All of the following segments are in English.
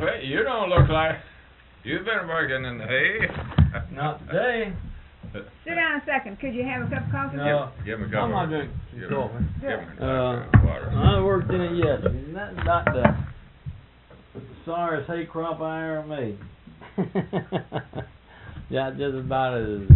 coffee. You don't look like you've been working in the hay. Not today. Sit down a second. Could you have a cup of coffee? No. Give him a cup I'm of not drinking coffee. Give him a cup of water. I worked in it yesterday. That's not the sorriest hay crop I ever made. Yeah, just about as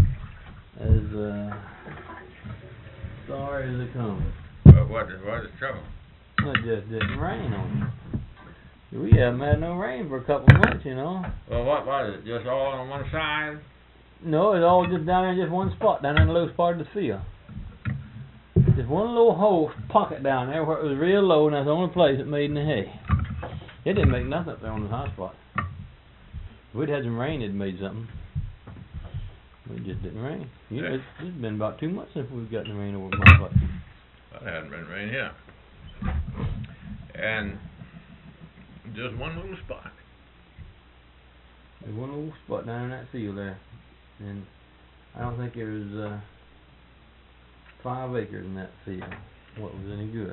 sorry as it comes. But what is trouble? It just didn't rain on it. We haven't had no rain for a couple of months, you know. Well, what was it? Just all on one side? No, it's all just down there in just one spot, down in the lowest part of the field. Just one little hole pocket down there where it was real low, and that's the only place it made any hay. It didn't make nothing up there on the high spot. If we'd had some rain, it'd made something. It just didn't rain. You know, it's been about 2 months since we've gotten rain over my place. Well, it hadn't been rain here. And just one little spot. There's one little spot down in that field there. And I don't think there was 5 acres in that field. What was any good?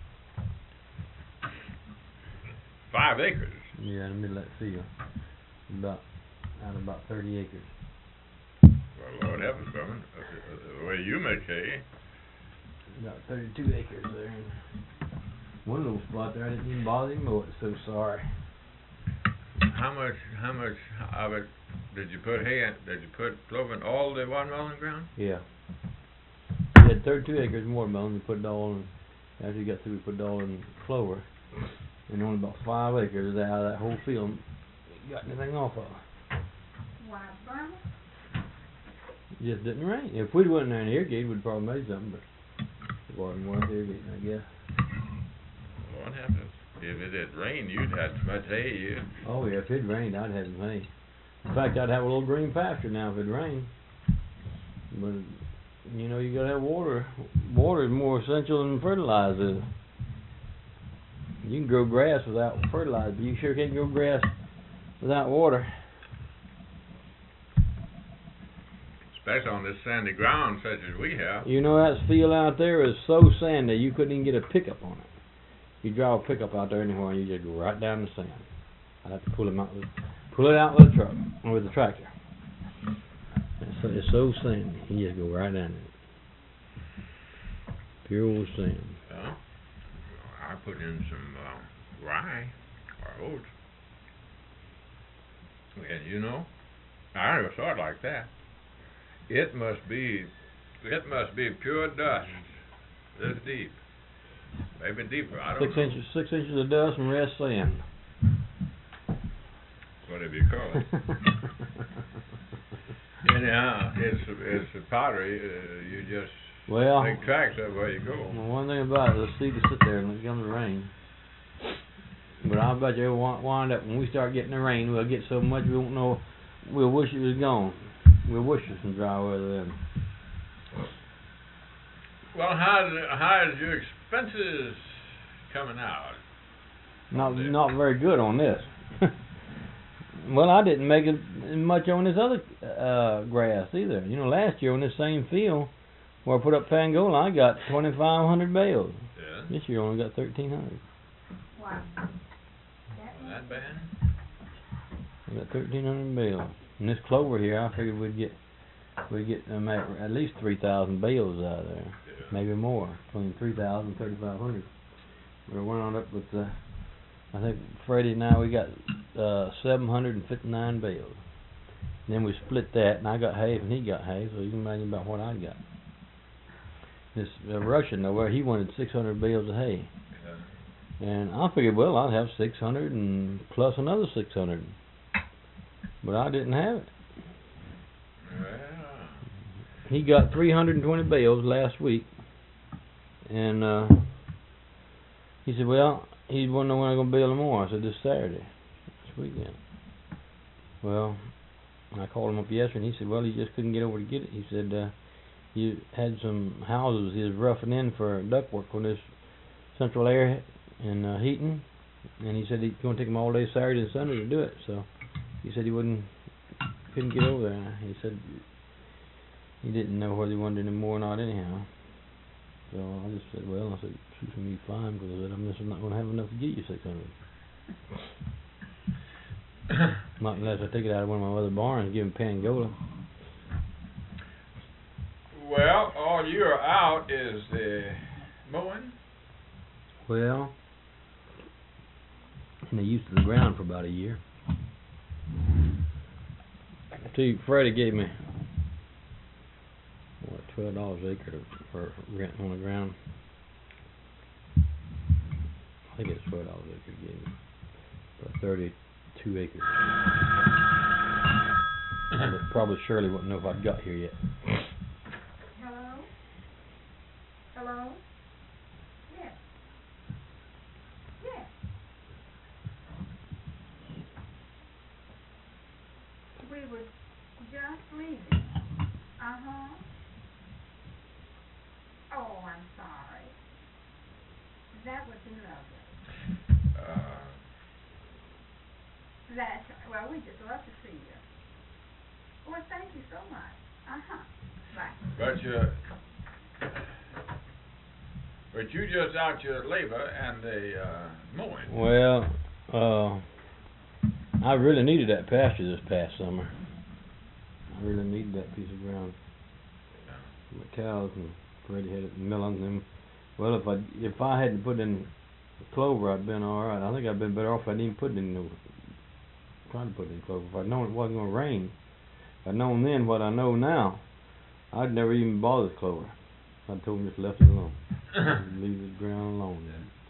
5 acres? Yeah, in the middle of that field. Out of about 30 acres. Well, Lord heavens, Berman, the way you make hay. About 32 acres there. And one little spot there, I didn't even bother him mow it, so sorry. How much of it did you put hay in? Did you put clover in all the watermelon ground? Yeah. We had 32 acres more watermelon. We put it all in, after we got through, we put it all in clover. And only about 5 acres out of that whole field got anything off of. Why, Burma? It just didn't rain. If we'd went in there and irrigated, we'd probably made something, but it wasn't worth irrigating, I guess. Well, what happens? If it had rained, you'd had so much hay. Oh yeah, if it rained, I'd have some hay. In fact, I'd have a little green pasture now if it rained. But you know, you gotta have water. Water is more essential than fertilizer is. You can grow grass without fertilizer, but you sure can't grow grass without water. Especially on this sandy ground such as we have. You know, that field out there is so sandy you couldn't even get a pickup on it. You drive a pickup out there anywhere and you just go right down the sand. I'd have to pull it out with a truck or with a tractor. It's so sandy, you just go right down it. Pure old sand. Well, I put in some rye or oats. And you know, I never saw it like that. It must be pure dust this deep. Maybe deeper, I don't know. 6 inches of dust and rest sand. Whatever you call it. Anyhow, it's a pottery. You just make tracks of where you go. Well, one thing about it, the seed to sit there and it comes the rain. But I bet you it'll wind up when we start getting the rain, we'll get so much we won't know. We'll wish it was gone. We'll wish for some dry weather then. Well, how's your expenses coming out? Not very good on this. Well, I didn't make it much on this other grass either. You know, last year on this same field where I put up Pangola, I got 2,500 bales. Yeah. This year I only got 1,300. Wow. That bad? I got 1,300 bales. And this clover here, I figured we'd get at least 3,000 bales out of there. Yeah. Maybe more, between 3,000 and 3,500. But I went on up with, I think Freddie and I, we got 759 bales. And then we split that, and I got half and he got half, so you can imagine about what I got. This Russian over, he wanted 600 bales of hay. Yeah. And I figured, well, I'd have 600 and plus another 600. But I didn't have it. Well. He got 320 bales last week. And he said, well, he wanted to know when I'm going to bale them more. I said, this Saturday, this weekend. Well, I called him up yesterday, and he said, well, he just couldn't get over to get it. He said, you had some houses he was roughing in for ductwork on this central air and heating. And he said he's going to take them all day Saturday and Sunday to do it. So he said he couldn't get over there. He said he didn't know whether he wanted any more or not anyhow. So I just said, well, I said, shoot me fine, because I said, I'm just not going to have enough to get you 600. Not unless I take it out of one of my other barns and give him Pangola. Well, all you're out is the mowing. Well, and they used to the ground for about a year. See, Freddie gave me what, $12 an acre for rent on the ground. I think it's $12 an acre he gave me for 32 acres. But probably Shirley wouldn't know if I'd got here yet. Hello? Hello? Yes. Yes. We were just leaving. Uh-huh. Oh, I'm sorry. That would be lovely. That's, well, we just love to see you. Well, thank you so much. Uh-huh. Bye. But you just out your labor and the mowing. Well, I really needed that pasture this past summer. I really needed that piece of ground. My cows and Freddie had it melons and them. Well, if I hadn't put in clover, I'd been all right. I think I'd been better off if I didn't even put it in trying to put it in clover. If I'd known it wasn't going to rain, if I'd known then what I know now, I'd never even bothered clover. I'd told him just left it alone. Leave the ground alone.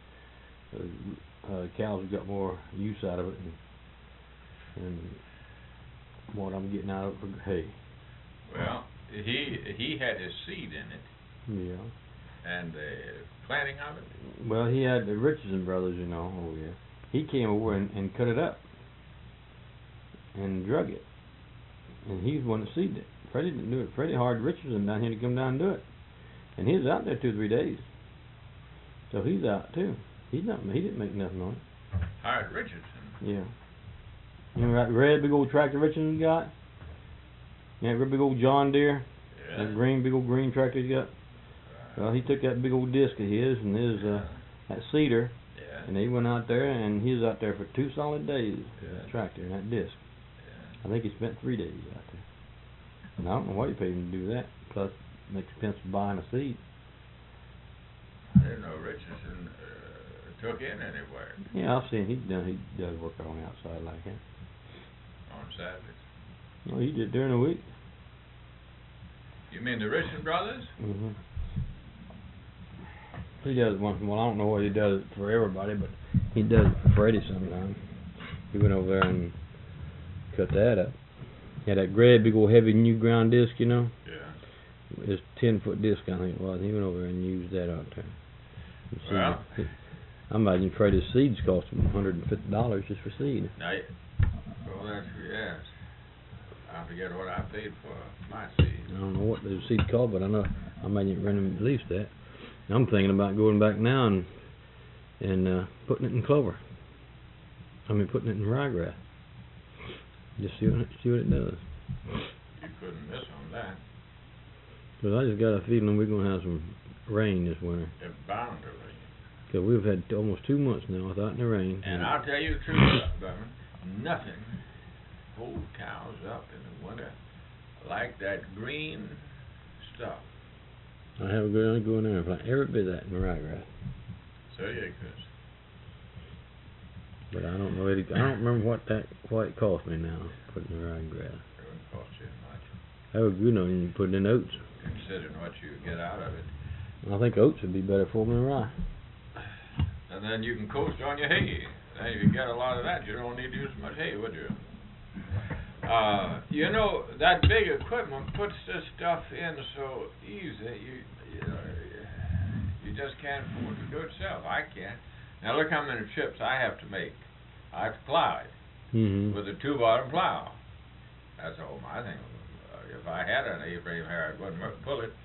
Cows have got more use out of it and what I'm getting out of it for hay. Well, he had his seed in it. Yeah. And the planting of it? Well, he had the Richardson brothers, you know, over here. He came over and cut it up and drug it. And he's the one that seeded it. Freddie didn't do it. Freddie hired Richardson down here to come down and do it. And he was out there 2 or 3 days. So he's out too. He didn't make nothing on it. Hired Richardson? Yeah. You remember that red big old tractor Richardson got? Yeah, that big old John Deere? Yeah. That big old green tractor he got? Well, he took that big old disc of his and that cedar, and he went out there, and he was out there for 2 solid days with that tractor and that disc. I think he spent 3 days out there. And I don't know what he paid him to do that, plus an expense of buying a seed. I didn't know Richardson took in anywhere. Yeah, I've seen he does work on the outside like that. On Saturdays? No, he did during the week. You mean the Richardson brothers? Mm-hmm. He does it once in a while. I don't know what he does it for everybody, but he does it for Freddie sometimes. He went over there and cut that up. He had that great big old heavy new ground disc, you know? Yeah. It's 10-foot disc, I think it was. He went over there and used that out there. Well, I imagine Freddie's seeds cost him $150 just for seed. Well, that's, yes. I forget what I paid for my seed. I don't know what the seed cost, but I know I imagine it ran him at least that. I'm thinking about going back now and putting it in clover. Putting it in ryegrass. Just see what it does. You couldn't miss on that. Because I just got a feeling we're going to have some rain this winter. It's bound to rain. Because we've had almost 2 months now without any rain. And I'll tell you the truth, Bowman, nothing holds cows up in the winter like that green stuff. I have a good go in there and plant every bit of that in the ryegrass. So you could. But I don't know. I don't remember what it cost me now putting the ryegrass. It wouldn't cost you much. That would be good on you put it in oats. Considering what you get out of it. I think oats would be better for me than rye. And then you can coast on your hay. Then if you get a lot of that, you don't need to use much hay, would you? You know, that big equipment puts this stuff in so easy, you just can't afford to do it yourself. I can't. Now look how many trips I have to make. I have to plow it with a 2-bottom plow. That's all my thing. If I had an A-frame here, I wouldn't pull it.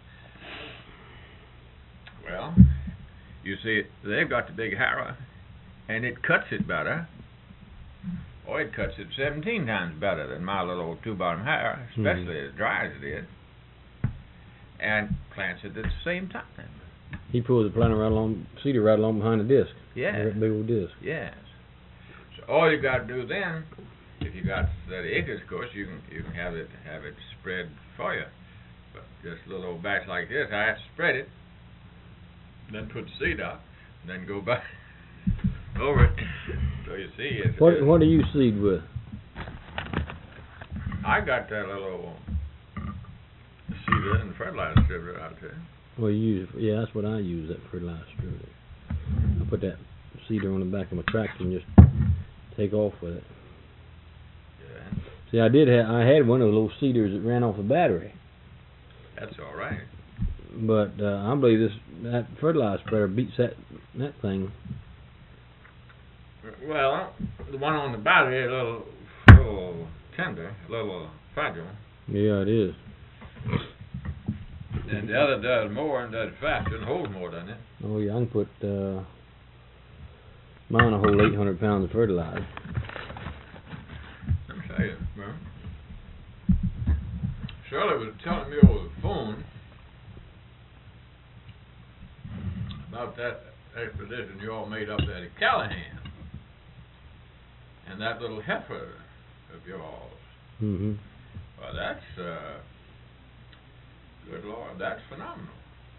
Well, you see, they've got the big harrow, and it cuts it better. Oh, it cuts it 17 times better than my little old 2-bottom harrow, especially as dry as it is, and plants it at the same time. He pulls the planter right along, cedar right along behind the disc. Yeah. That big old disc. Yes. So all you got to do then if you got that acres, of course, you can have it spread for you. But just a little old batch like this, I have to spread it, then put the seed out, then go back over it. So you see, What do you seed with? I got that little seeder and fertilizer distributor out there. Well, yeah, that's what I use, that fertilizer distributor. I put that seeder on the back of my tractor and just take off with it. Yeah. See, I had one of those little seeders that ran off the battery. That's all right. But I believe that fertilizer spreader beats that thing. Well, the one on the battery is a little tender, a little fragile. Yeah, it is. And the other does more and does faster and holds more, doesn't it? Oh yeah, I can put mine will hold 800 pounds of fertilizer. Let me tell you, well, Shirley was telling me over the phone about that expedition you all made up there at Callahan, and that little heifer of yours. Mm-hmm. Well, that's good Lord, that's phenomenal.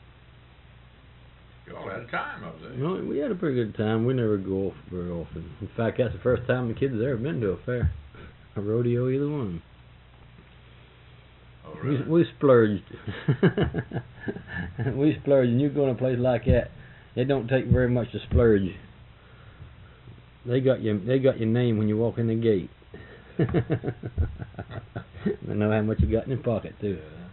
You all had a time up there. No, we had a pretty good time. We never go off very often. In fact, that's the first time the kids have ever been to a fair, a rodeo, either one. Oh, really? We splurged. We splurged, and you go in a place like that, it don't take very much to splurge. They got your name when you walk in the gate. They know how much you got in your pocket too.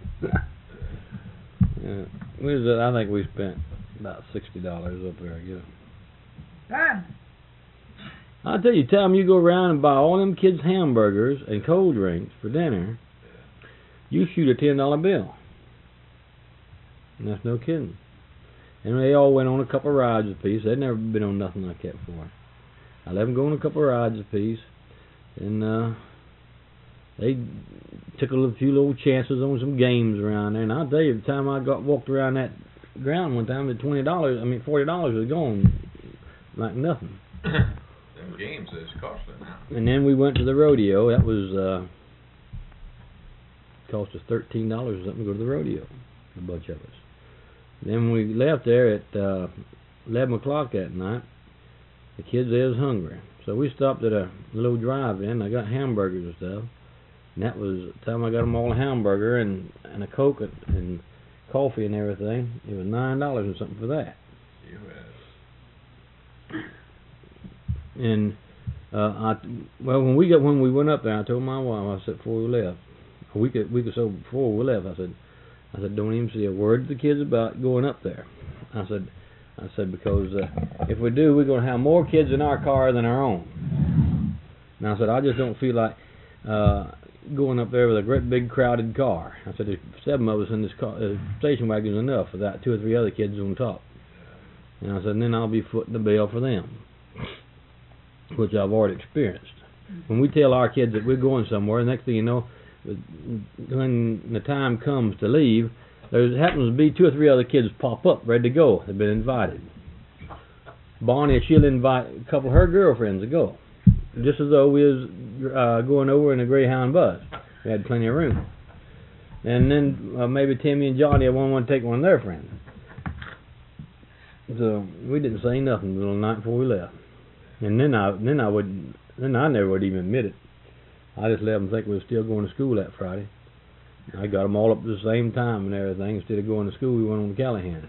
Yeah. I think we spent about $60 up there, I guess. Done. I'll tell you, Tom, you go around and buy all them kids hamburgers and cold drinks for dinner, you shoot a $10 bill. And that's no kidding. And they all went on a couple of rides apiece. They'd never been on nothing like that before. I let them go on a couple of rides apiece, and they took a few little chances on some games around there. And I'll tell you, the time I walked around that ground one time, the $40 was gone like nothing. Them games is costly now. And then we went to the rodeo. That was cost us $13 or something to go to the rodeo, a bunch of us. Then we left there at 11 o'clock that night. The kids they was hungry, so we stopped at a little drive-in. I got hamburgers and stuff, and that was the time I got them all a hamburger and a Coke and coffee and everything. It was $9 or something for that. And when we went up there, I told my wife, I said before we left, a week or so before we left, I said, don't even say a word to the kids about going up there. I said because if we do, we're going to have more kids in our car than our own. And I said, I just don't feel like going up there with a great big crowded car. I said, there's 7 of us in this car, station wagon's enough without 2 or 3 other kids on top. And I said, and then I'll be footing the bill for them, which I've already experienced. When we tell our kids that we're going somewhere, the next thing you know, when the time comes to leave, there happens to be 2 or 3 other kids pop up, ready to go. They've been invited. Bonnie, she'll invite a couple of her girlfriends to go, just as though we was going over in a Greyhound bus. We had plenty of room. And then maybe Timmy and Johnny want to take one of their friends. So we didn't say nothing until the night before we left. And then I never would even admit it. I just let them think we were still going to school that Friday. I got them all up at the same time and everything. Instead of going to school, we went on to Callahan.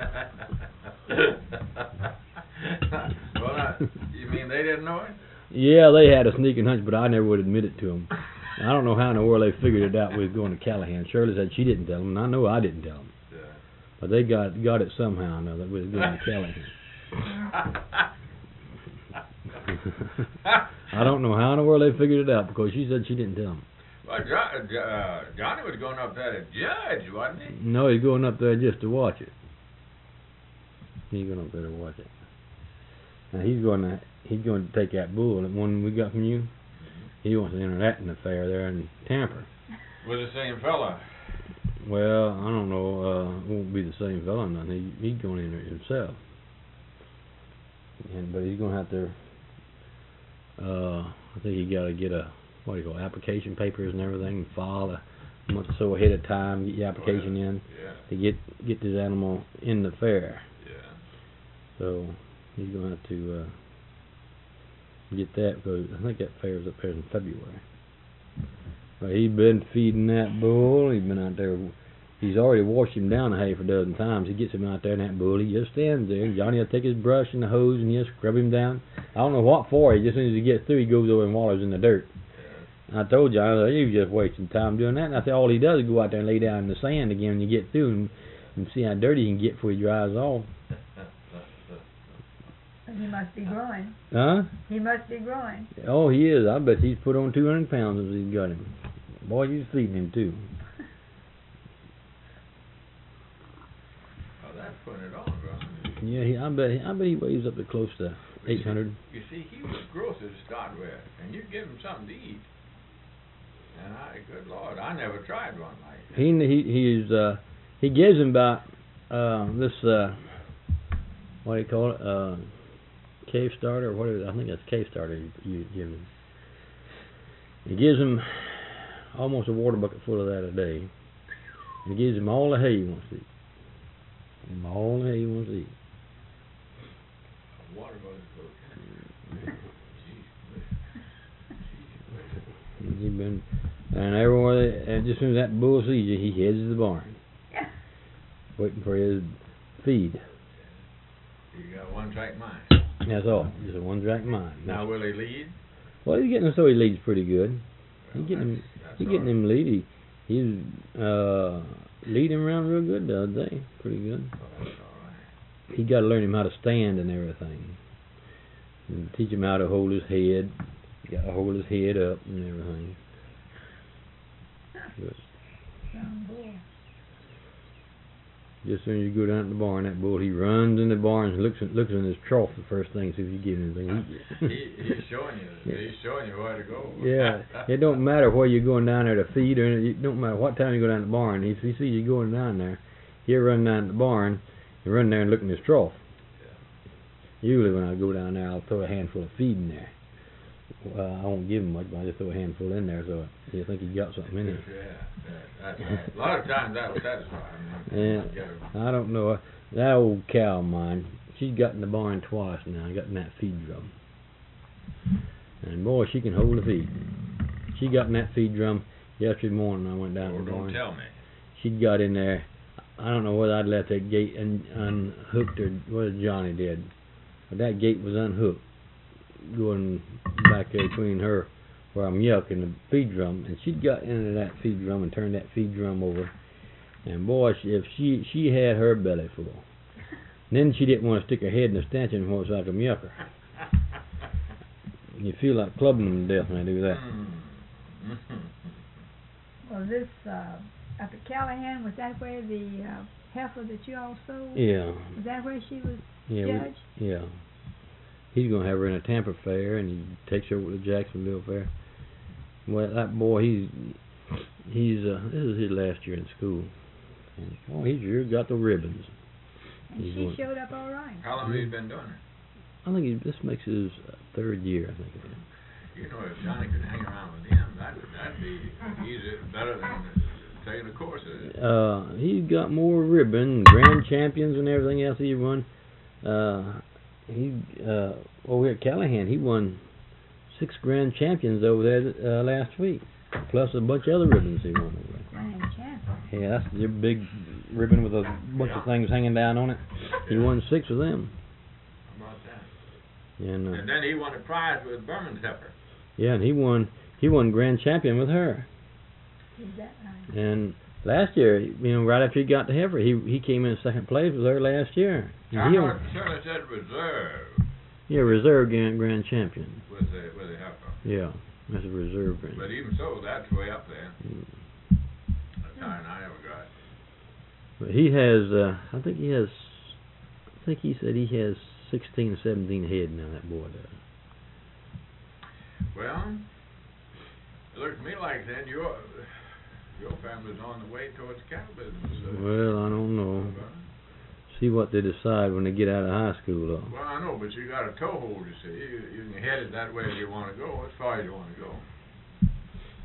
Well, you mean they didn't know it? Yeah, they had a sneaking hunch, but I never would admit it to them. I don't know how in the world they figured it out we was going to Callahan. Shirley said she didn't tell them, and I know I didn't tell them. Yeah. But they got it somehow, I know, that we was going to Callahan. I don't know how in the world they figured it out, because she said she didn't tell them. Well, Johnny was going up there to judge, wasn't he? No, he's going up there just to watch it. He's going up there to watch it. Now he's going to take that bull, that one we got from you. He wants to enter that in the fair there in Tampa. With the same fella. Well, I don't know. It won't be the same fella. Nothing. He's going to enter it himself. But he's going to have to. I think he got to get a what do you call it, application papers and everything, and file a month or so ahead of time, get your application in to get this animal in the fair. Yeah. So he's gonna have to get that, because I think that fair's up there in February. But he's been feeding that bull. He's been out there. He's already washed him down a half a dozen times. He gets him out there, and that bull, he just stands there. Johnny will take his brush and the hose and he'll scrub him down. I don't know what for. Just as soon as he gets through, he goes over and wallows in the dirt. And I told Johnny, he was just wasting time doing that. And I said, all he does is go out there and lay down in the sand again when you get through and see how dirty he can get before he dries off. He must be growing. Huh? He must be growing. Oh, he is. I bet he's put on 200 pounds since he's got him. Boy, you're feeding him too. Oh, that's putting it on, bro. Yeah, I bet he weighs up to close to 800. You see, he was gross to start with, and you give him something to eat. And good Lord, I never tried one like that. He gives him about this what do you call it, cave starter, or what is it? I think that's cave starter you give him. He gives him almost a water bucket full of that a day. He gives him all the hay he wants to eat. All the hay he wants to eat. Water bucket. He's been, and everywhere, and just as soon as that bull sees you, he heads to the barn, waiting for his feed. You got one track mind. That's all. Just a one track mind. Now will he lead? Well, he's getting so he leads pretty good. He's getting him lead. He's leading around real good the other day. Pretty good. Oh, that's all right. He got to learn him how to stand and everything. And teach him how to hold his head. You got to hold his head up and everything. But just as soon as you go down to the barn, that bull, he runs in the barn and looks in his trough the first thing, see if you give him anything. He's showing you where to go. Yeah, it don't matter where you're going down there to feed, or it don't matter what time you go down to the barn. If he sees you going down there, he'll run down to the barn and run there and look in his trough. Yeah. Usually when I go down there, I'll throw a handful of feed in there. I won't give him much, but I just throw a handful in there so he'll think he got something in it. Yeah, that's right. A lot of times that'll satisfy him. Yeah, I don't know. That old cow of mine, she's got in the barn twice now. I got in that feed drum. And boy, she can hold the feed. She got in that feed drum yesterday morning. I went down to the barn. Don't tell me. She'd got in there. I don't know whether I'd left that gate unhooked or what Johnny did. But that gate was unhooked, going back there between her where I'm yucking the feed drum, and she'd got into that feed drum and turned that feed drum over, and boy, if she had her belly full. Then she didn't want to stick her head in the stanchion when it was like a yucker. You feel like clubbing them to death when I do that. Well, this up at Callahan, was that where the heifer that you all sold? Yeah. Was that where she was judged? Yeah. He's going to have her in a Tampa fair, and he takes her over to the Jacksonville fair. Well, that boy, he's this is his last year in school. And, oh, he's sure got the ribbons. And she showed up all right. How long have you been doing it? I think this makes his third year, I think it is. You know, if Johnny could hang around with him, that'd be easier, better than taking the courses. He's got more ribbon, grand champions, and everything else he won. Over at Callahan, he won 6 grand champions over there last week, plus a bunch of other ribbons he won over there. Grand champion. Yeah, that's the big ribbon with a bunch of things hanging down on it. He won 6 of them. How about that? And then he won a prize with Berman's heifer. Yeah, and he won grand champion with her. Is that right? And last year, right after he got the heifer, he came in second place with her last year. I know it certainly said reserve. Yeah, reserve grand champion. With the heifer. Yeah, that's a reserve grand. But even so, that's way up there. Mm. That's higher than I ever got. But he has, I think he said he has 16 or 17 head now, that boy does. Well, it looks to me like then your family's on the way towards the cattle business. Well, I don't know. See what they decide when they get out of high school, though. Well, I know, but you got a toehold, you see. You can head it that way if you want to go, as far as you want to go.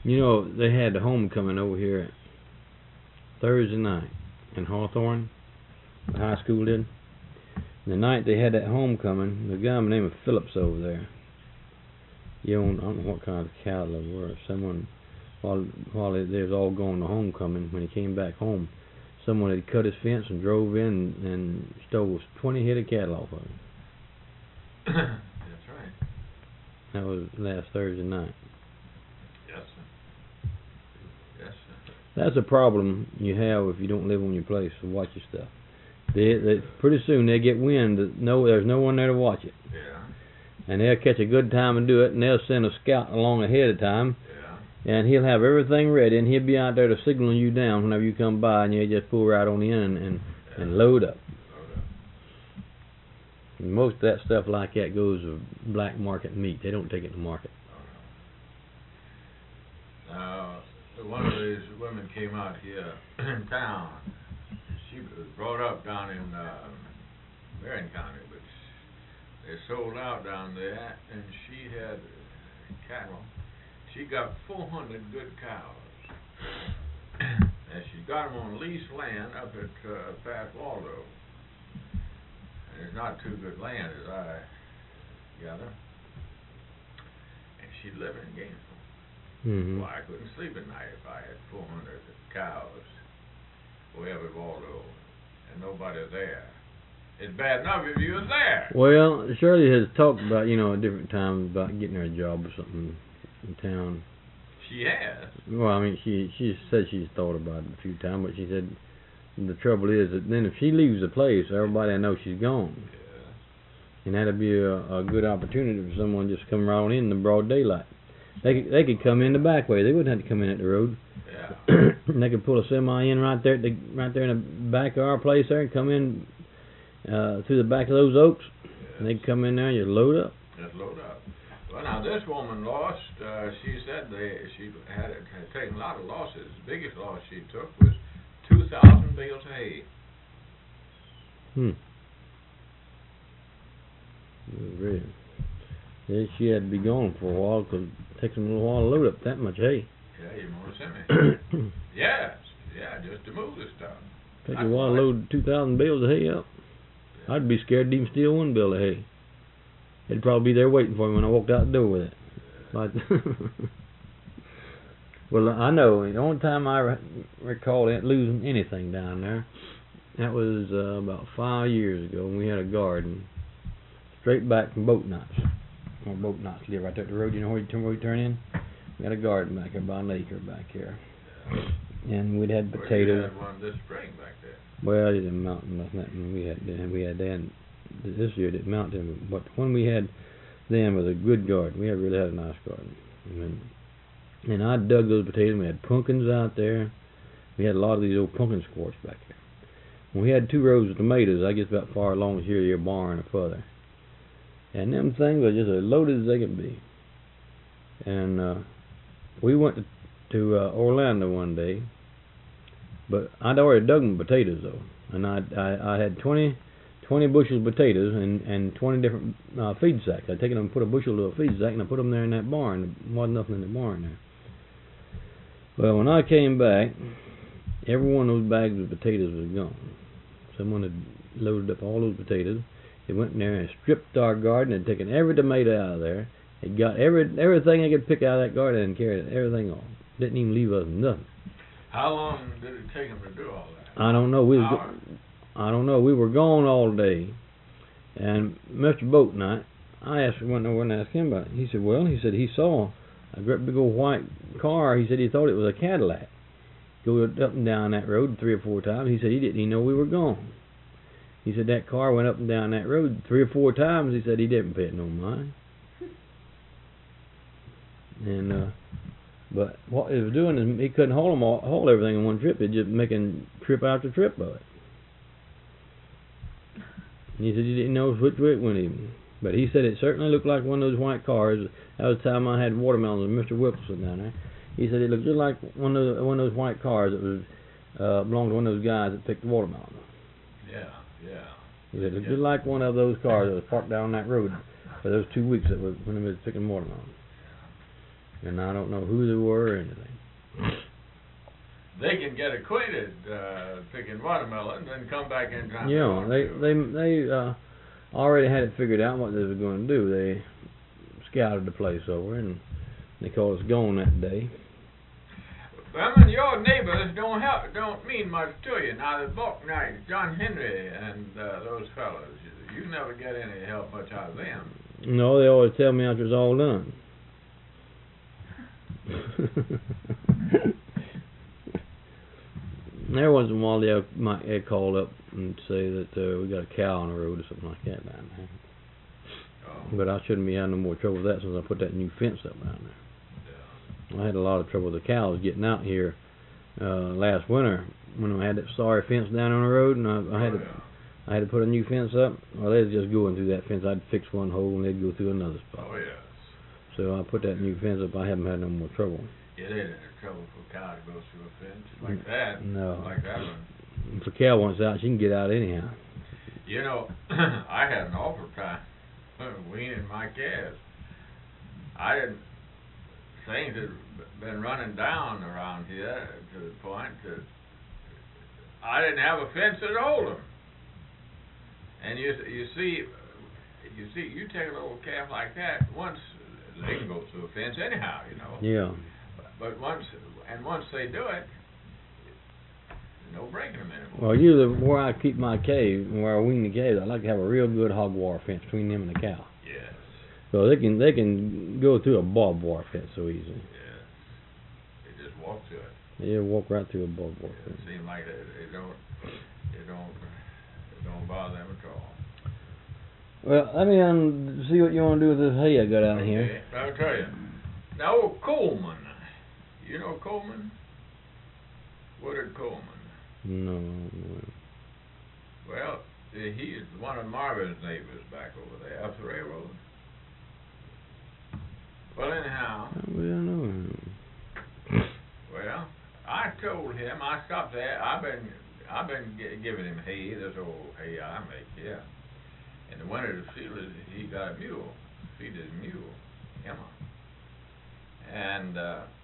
You know, they had the homecoming over here Thursday night in Hawthorne. The high school did. The night they had that homecoming, the guy by the name of Phillips over there, he owned, I don't know what kind of cattle they were. Someone, while they was all going to homecoming, when he came back home, someone had cut his fence and drove in and stole 20 head of cattle off of him. That's right. That was last Thursday night. Yes, sir. Yes, sir. That's a problem you have if you don't live on your place to watch your stuff. They pretty soon they get wind that there's no one there to watch it. Yeah. And they'll catch a good time and do it, and they'll send a scout along ahead of time. Yeah. And he'll have everything ready, and he'll be out there to signal you down whenever you come by, and you just pull right on in and load up. And most of that stuff like that goes to black market meat. They don't take it to market. Now, one of these women came out here in town. She was brought up down in Marion County, but they sold out down there, and she had cattle. She got 400 good cows, and she got them on leased land up at past Waldo. And it's not too good land, as I gather. And she lived in Gainesville. Mm-hmm. Well, I couldn't sleep at night if I had 400 cows way up at Waldo and nobody there. It's bad enough if you was there. Well, Shirley has talked about, at different times about getting her a job or something in town. She has. Well, I mean, she said she's thought about it a few times, but she said the trouble is that then if she leaves the place, everybody will know she's gone. Yeah. And that'd be a good opportunity for someone just come right on in the broad daylight. They could come in the back way. They wouldn't have to come in at the road. Yeah. And they could pull a semi in right there in the back of our place there and come in through the back of those oaks. Yes. And they come in there and just load up. Just load up. Well, now this woman lost. She said she had taken a lot of losses. The biggest loss she took was 2,000 bales of hay. Really? Yeah, she had to be gone for a while because it takes them a little while to load up that much hay. Yeah, you want to send me? Yes. Yeah, just to move this stuff. Take a while to load 2,000 bales of hay up. Yeah. I'd be scared to even steal one bale of hay. It'd probably be there waiting for me when I walked out the door with it. But well, I know the only time I recall losing anything down there, that was about 5 years ago when we had a garden straight back from Boat Knots. Where Boat Knots live right there at the road. You know where you turn in? We had a garden back here, about an acre back here. Yeah. And we'd had Well, potatoes. you had one this spring back there. Well, it didn't mount nothing. We had that. This year it didn't mount them, but when we had them was a good garden. We really had a nice garden. And I dug those potatoes. We had pumpkins out there. We had a lot of these old pumpkin squash back there. When we had 2 rows of tomatoes, I guess about far along as your barn or further. And them things were just as loaded as they could be. And we went to Orlando one day, but I'd already dug them potatoes though, and I had 20 bushels of potatoes and 20 different feed sacks. I'd taken them and put a bushel to a feed sack, and I put them there in that barn. There wasn't nothing in the barn there. Well, when I came back, every one of those bags of potatoes was gone. Someone had loaded up all those potatoes. They went in there and stripped our garden and taken every tomato out of there. They got everything they could pick out of that garden and carried everything off. Didn't even leave us nothing. How long did it take them to do all that? I don't know. I don't know. We were gone all day. And Mr. Boatnight, I went over and asked him about it. He said, well, he saw a great big old white car. He said he thought it was a Cadillac. Go up and down that road 3 or 4 times. He said he didn't even know we were gone. He said that car went up and down that road 3 or 4 times. He said he didn't pay it no mind. And but what he was doing is he couldn't haul everything in one trip. He's just making trip after trip of it. And he said he didn't know which way it went even. But he said it certainly looked like one of those white cars. That was the time I had watermelons with Mr. Whippleson down there. He said it looked just like one of those white cars that was belonged to one of those guys that picked the watermelon. Yeah. He said it looked just like one of those cars that was parked down that road for those 2 weeks when they was picking watermelon. and I don't know who they were or anything. They can get acquainted picking watermelons and come back in time. Yeah, they already had it figured out what they were going to do. They scouted the place over, and they called us gone that day. Well, I mean, your neighbors don't mean much to you. Now the Bucknight, John Henry, and those fellows, you never get any help much out of them. No, they always tell me after it's all done. Every once in a while they'll call up and say that we got a cow on the road or something like that down there. Oh. But I shouldn't be having no more trouble with that since I put that new fence up down there. Yeah. I had a lot of trouble with the cows getting out here last winter when I had that sorry fence down on the road, and I had to put a new fence up. Well, they'd just go through that fence. I'd fix one hole and they'd go through another spot. Oh yes. So I put that new fence up. I haven't had no more trouble. Yeah, they didn't have trouble for a cow to go through a fence like that. No. Like that one. If a cow wants out, she can get out anyhow. You know, I had an awful time weaning my calves. Things had been running down around here to the point that I didn't have a fence to hold them. And you see, you take a little calf like that, once they can go through a fence anyhow, you know. Yeah. But once they do it, no breaking them anymore. Well, usually where I keep my cave, where I wean the calves, I like to have a real good hog wire fence between them and the cow. Yes. So they can go through a barbed wire fence so easy. Yes. They just walk through it. They walk right through a barbed wire fence. It seems like it don't bother them at all. Well, let me see what you want to do with this hay I got out here. I'll tell you. Now, Coleman. You know Coleman? Woodard Coleman. No. Well, he is one of Marvin's neighbors back over there, up the railroad. Well, anyhow. We don't know him. Well, I told him, I stopped there. I've been giving him hay, this old hay I make, yeah. In the winter to he got a mule, feed his mule, Emma. And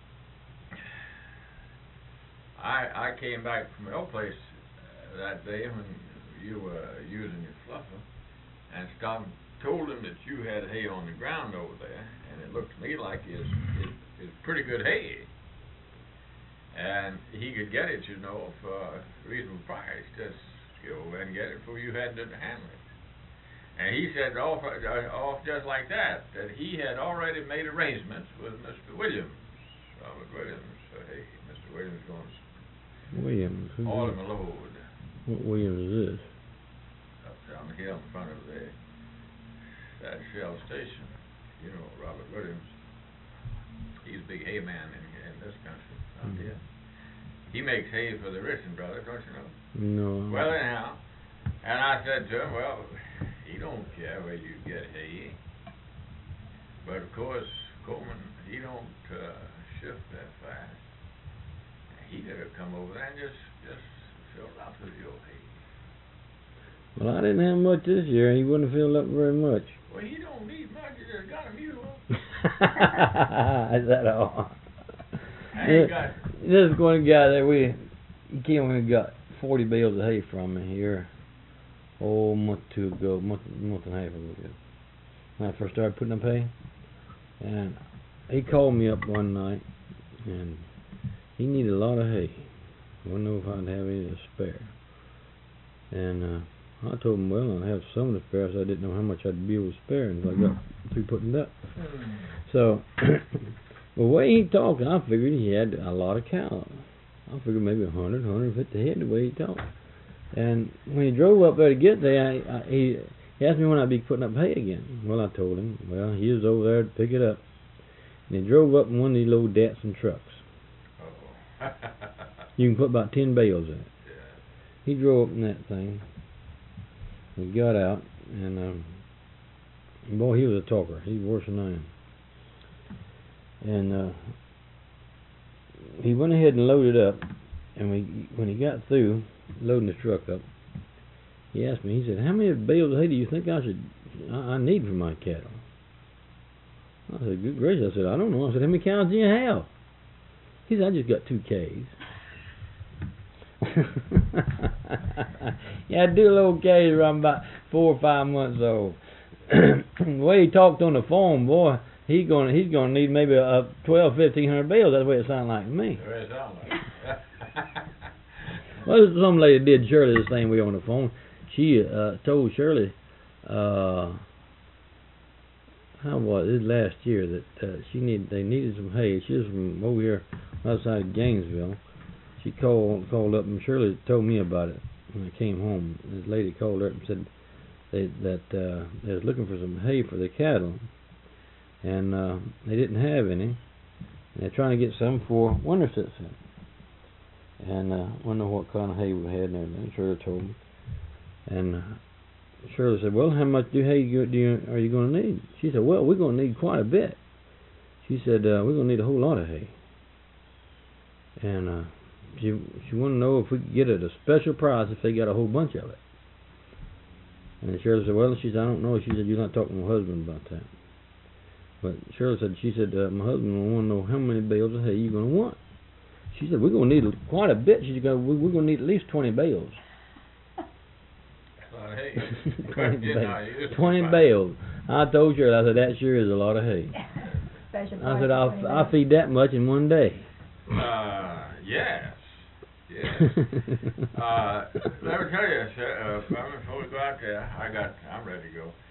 I came back from your place that day when you were using your fluffer and told him that you had hay on the ground over there, and it looked to me like it's pretty good hay. And he could get it, you know, for a reasonable price. Just go and get it before you had to handle it. And he said off just like that he had already made arrangements with Mr. Williams, Robert Williams. Hey, Mr. Williams going to haul him a load. What Williams is this? Up down the hill in front of that Shell station. You know Robert Williams. He's a big hay man in this country. Out here. He makes hay for the Richardson brothers, don't you know? No. Well, anyhow, and I said to him, well, he don't care where you get hay. But of course, Coleman, he don't shift that fast. He could have come over there and just filled up with your hay. Well, I didn't have much this year. He wouldn't have filled up very much. Well, he don't need much. He just got a mule. Is that all? Got this is one guy that we got 40 bales of hay from here. A month or two ago, month and a half ago. When I first started putting up hay, and he called me up one night, and he needed a lot of hay. I didn't know if I'd have any to spare. And I told him, well, I have some to spare, so I didn't know how much I'd be able to spare until I got through putting it up. So, the way he talked, I figured he had a lot of cows. I figured maybe 100, 150 head the way he talked. And when he drove up there to get there, he asked me when I'd be putting up hay again. Well, I told him, well, he was over there to pick it up. And he drove up in one of these little Datsun trucks. Oh. You can put about 10 bales in it. Yeah. He drove up in that thing. He got out, and boy, he was a talker. He's worse than I am. And he went ahead and loaded up, and when he got through loading the truck up, he asked me, he said, how many bales of hay do you think I need for my cattle? I said, good gracious. I said, I don't know. I said, how many cows do you have? He said, I just got 2 Ks. Yeah, I do a little Ks around about 4 or 5 months old. The way he talked on the phone, boy, he's gonna need maybe a 1,200-1,500 bales. That's the way it sounded like to me. That's the way it sounds like. Well, some lady did Shirley the same way on the phone. She told Shirley, how was it last year, that they needed some hay. She was from over here outside of Gainesville. She called up, and Shirley told me about it when I came home. This lady called her up and said they was looking for some hay for the cattle, and they didn't have any. And they're trying to get some for winter season. And wonder what kind of hay we had and everything. Shirley told me. And Shirley said, well, how much hay are you going to need? She said, well, we're going to need quite a bit. She said, we're going to need a whole lot of hay. And she wanted to know if we could get it at a special price if they got a whole bunch of it. And Shirley said, well, she said, I don't know. She said, you're not talking to my husband about that. But Shirley said, my husband will want to know how many bales of hay you're going to want. She said, we're going to need quite a bit. She said, we're going to need at least 20 bales. 20 bales. I told her, I said, that sure is a lot of hay. I said, I'll feed that much in one day. Yes. Let me tell you, before we go out there, I'm ready to go.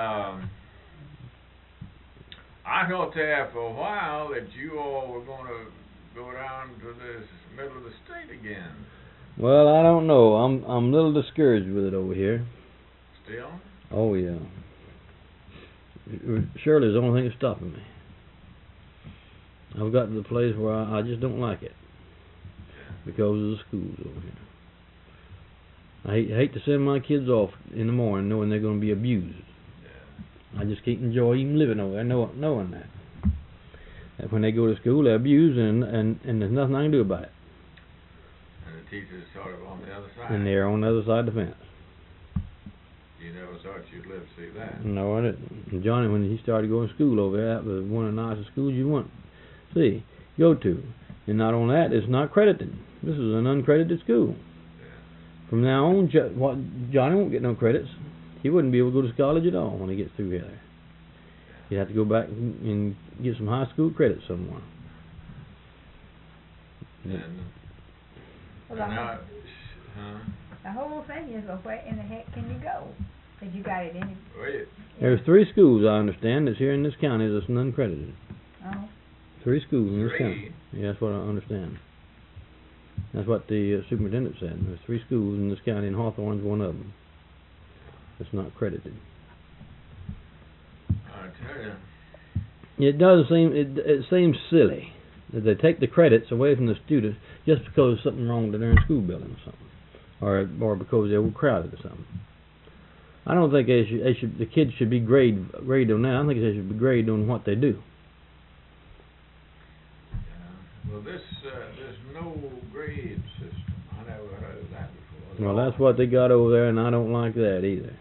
I thought there for a while that you all were going to go down to this middle of the state again. Well, I don't know. I'm a little discouraged with it over here. Still? Oh yeah. Shirley's the only thing that's stopping me. I've got to the place where I just don't like it because of the schools over here. I hate to send my kids off in the morning knowing they're going to be abused. Yeah. I just can't enjoy even living over there knowing that. That when they go to school, they're abused and there's nothing I can do about it. And the teachers sort of on the other side. And they're on the other side of the fence. You never thought you'd live to see that. No, I didn't. And Johnny, when he started going to school over there, that was one of the nicest schools you want to go to. And not only that, it's not credited. This is an uncredited school. Yeah. From now on, Johnny won't get no credits. He wouldn't be able to go to college at all when he gets through here. He'd have to go back and get some high school credits somewhere. The whole thing is, well, where in the heck can you go? Because you got it in. There's 3 schools, I understand, that's here in this county that's uncredited. Oh. 3 schools in this county. Yeah, that's what I understand. That's what the superintendent said. There's 3 schools in this county, and Hawthorne's one of them. It's not credited. I tell you. It does seem it seems silly that they take the credits away from the students just because there's something wrong with their school building or something, or because they're overcrowded or something. I don't think the kids should be graded on that. I think they should be graded on what they do. Well, there's no grade system. I never heard of that before. Well, that's what they got over there, and I don't like that either.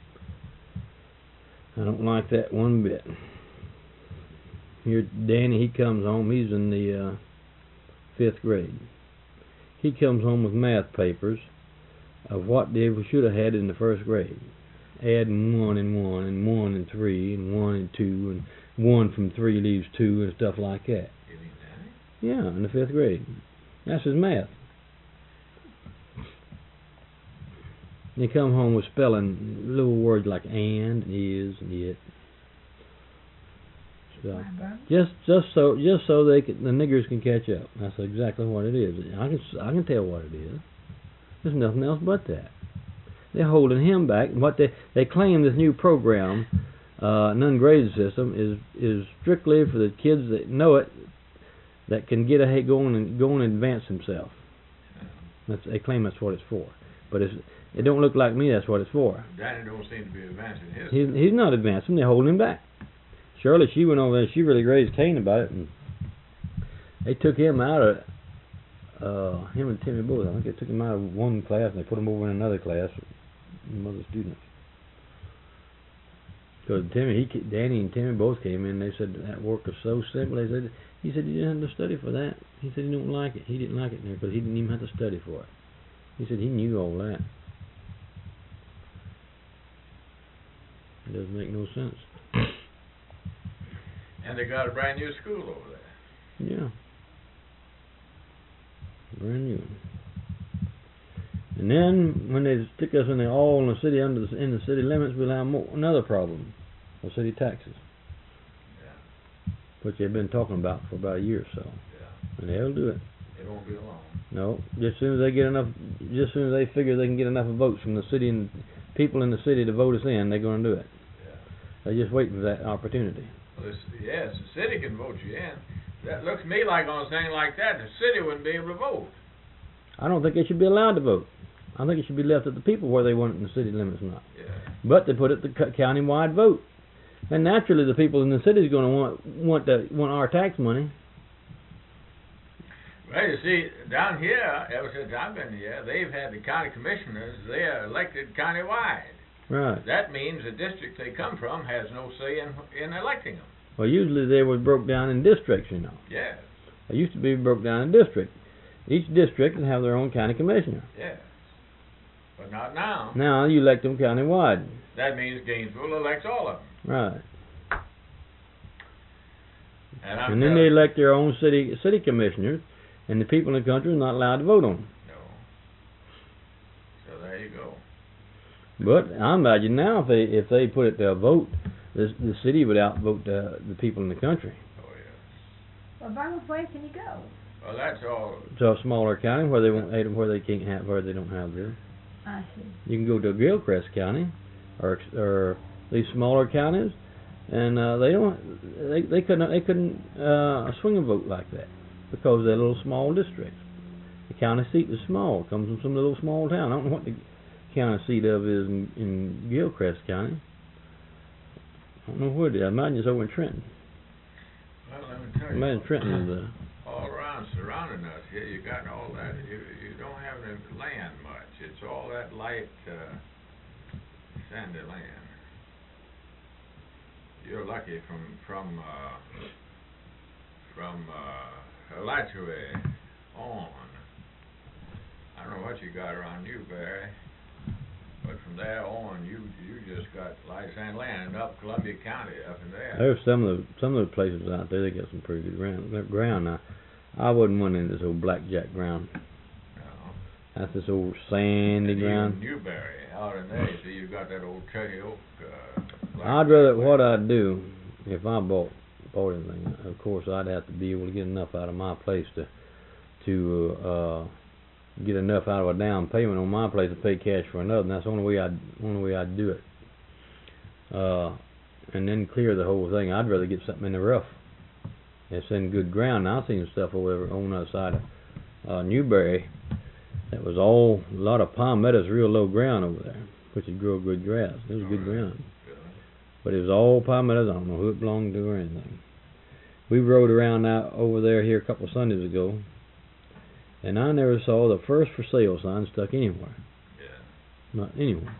I don't like that one bit. Here, Danny, he comes home. He's in the 5th grade. He comes home with math papers of what they should have had in the 1st grade. Adding 1 and 1 and 1 and 3 and 1 and 2 and 1 from 3 leaves 2 and stuff like that. Yeah, in the 5th grade. That's his math. They come home with spelling little words like and, is, and it. So just so the niggers can catch up. That's exactly what it is. I can tell what it is. There's nothing else but that. They're holding him back. What they claim this new program, an ungraded system, is strictly for the kids that know it, that can get ahead, go on and advance themselves. They claim that's what it's for, but it don't look like me. That's what it's for. Danny don't seem to be advancing his. He's not advancing. They're holding him back. Shirley, she went over there. She really raised Cain about it, and they took him out of him and Timmy both. I think they took him out of one class and they put him over in another class with other students. Because Danny and Timmy both came in. They said that work is so simple. He said he didn't have to study for that. He said he don't like it. He didn't like it there because he didn't even have to study for it. He said he knew all that. It doesn't make no sense. And they got a brand new school over there. Yeah. Brand new. And then when they stick us in the city in the city limits, we'll have another problem with city taxes. Yeah. Which they've been talking about for about a year or so. Yeah. And they'll do it. It won't be long. No, just as soon as they figure they can get enough votes from the city and people in the city to vote us in, they're going to do it. Yeah. They're just waiting for that opportunity. Well, yes, the city can vote you in. That looks to me like on a thing like that, the city wouldn't be able to vote. I don't think they should be allowed to vote. I think it should be left at the people whether they want it in the city limits or not. Yeah. But they put it the county-wide vote, and naturally the people in the city is going to want our tax money. Well, you see, down here, ever since I've been here, they've had the county commissioners. They are elected county-wide. Right. That means the district they come from has no say in electing them. Well, usually they were broke down in districts, you know. Yes. They used to be broke down in districts. Each district can have their own county commissioner. Yes. But not now. Now you elect them county-wide. That means Gainesville elects all of them. Right. And then they elect their own city commissioners, and the people in the country are not allowed to vote on them. No. So there you go. But I imagine now if they put it to a vote, the city would outvote the people in the country. Oh yes. Well, Barnes, where can you go? Well, that's all. To a smaller county where they don't have this. I see. You can go to Gilchrist County, or these smaller counties, and they couldn't swing a vote like that because they're little small districts. The county seat is small. It comes from some little small town. I don't know what the county seat of is in Gilchrist County. I don't know where it is. I imagine it's over in Trenton. Well, let me tell you. I imagine Trenton is all around surrounding us here, you got all that. You don't have any land much. It's all that light sandy land. You're lucky from Alachua on. I don't know what you got around Newberry, but from there on, you just got light sand land up Columbia County up in there. There's some of the places out there. They got some pretty good ground now. I wouldn't want into this old blackjack ground. No. That's this old sandy ground. Newberry out in there. See, you got that old cherry oak. What I'd do if I bought anything. Of course, I'd have to be able to get enough out of my place to get enough out of a down payment on my place to pay cash for another. And that's the only way I'd do it. And then clear the whole thing. I'd rather get something in the rough. It's in good ground. Now, I've seen stuff over on the other side of Newberry that was a lot of palmettos, real low ground over there, which would grow good grass. It was good ground. But it was all palmettos. I don't know who it belonged to or anything. We rode around out over there here a couple of Sundays ago, and I never saw the first for sale sign stuck anywhere. Yeah. Not anywhere.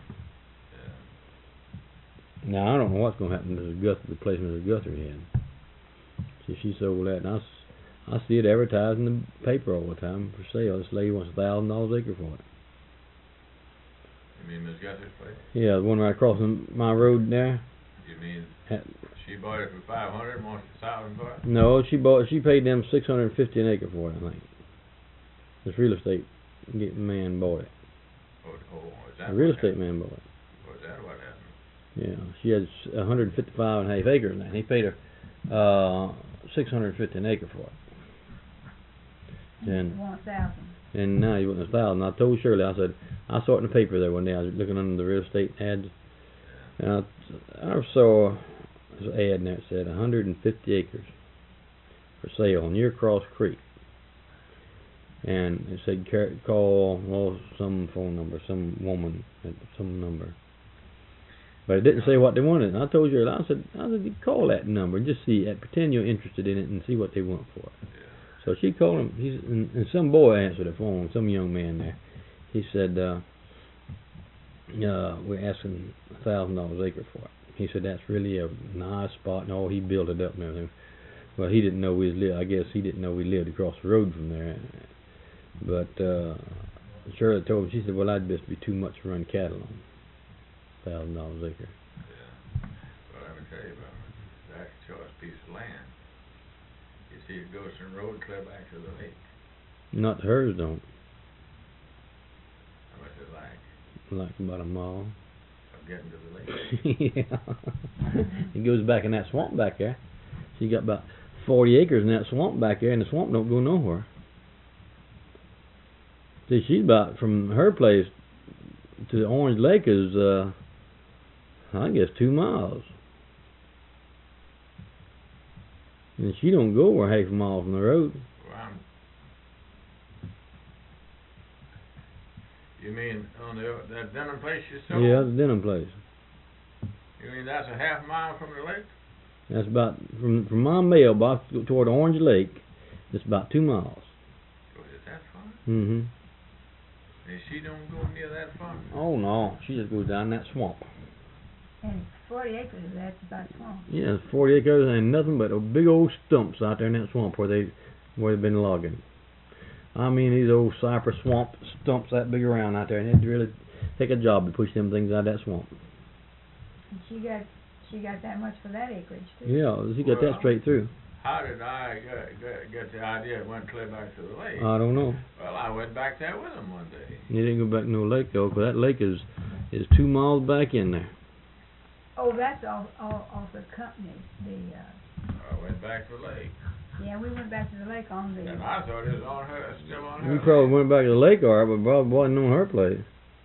Yeah. Now, I don't know what's going to happen to the place Mrs. Guthrie had. She sold that, and I see it advertised in the paper all the time for sale. This lady wants $1,000 acre for it. You mean Miss Guthrie's place? Yeah, the one right across my road there. You mean she bought it for $500 and wants $1,000 for it? No, she paid them $650 an acre for it, I think. This real estate man bought it. Oh, is that The real estate man bought it. Was that what happened? Yeah, she had 155 and a half acres now. He paid her $650 an acre for it. And 1,000. And now he wants $1,000. I told Shirley, I said, I saw it in the paper there one day. I was looking under the real estate ads, and I saw an ad in there that said 150 acres for sale near Cross Creek. And it said call some phone number, some woman at some number. But it didn't say what they wanted. And I told Shirley, I said, you call that number and just see, pretend you're interested in it and see what they want for it. So she called him, and some boy answered the phone, some young man there. He said, we're asking $1,000 acre for it. He said that's really a nice spot, and he built it up and everything. Well, he didn't know I guess he didn't know we lived across the road from there. But Shirley told me, she said, well, that'd just be too much to run cattle on. $1,000 acre. Yeah. Well, let me tell you about it. That's a choice piece of land. You see, it goes from the road clear back to the lake. Not hers, don't. How much is it like? Like about a mile. Of getting to the lake. Yeah. It goes back in that swamp back there. She got about 40 acres in that swamp back there, and the swamp don't go nowhere. See, she's about, from her place to the Orange Lake is, I guess 2 miles. And she don't go over half a mile from the road. Well, you mean on that Denham place you sold? Yeah, the Denham place. You mean that's a half mile from the lake? That's about, from my mailbox toward Orange Lake, it's about 2 miles. Oh, is that far? Mm-hmm. And she don't go near that far? Oh, no. She just goes down that swamp. And 40 acres of that's about swamp. Yeah, it's 40 acres and nothing but big old stumps out there in that swamp where they've been logging. I mean, these old cypress swamp stumps that big around out there, and it'd really take a job to push them things out of that swamp. And she got that much for that acreage too. Yeah, she got that straight through. How did I get the idea it went clear back to the lake? I don't know. Well, I went back there with him one day. You didn't go back to no lake though, 'cause that lake is 2 miles back in there. Oh, that's off the company. I went back to the lake. Yeah, we went back to the lake on the. And I thought it was on her, still on her. We probably went back to the lake, all right, but probably wasn't on her place.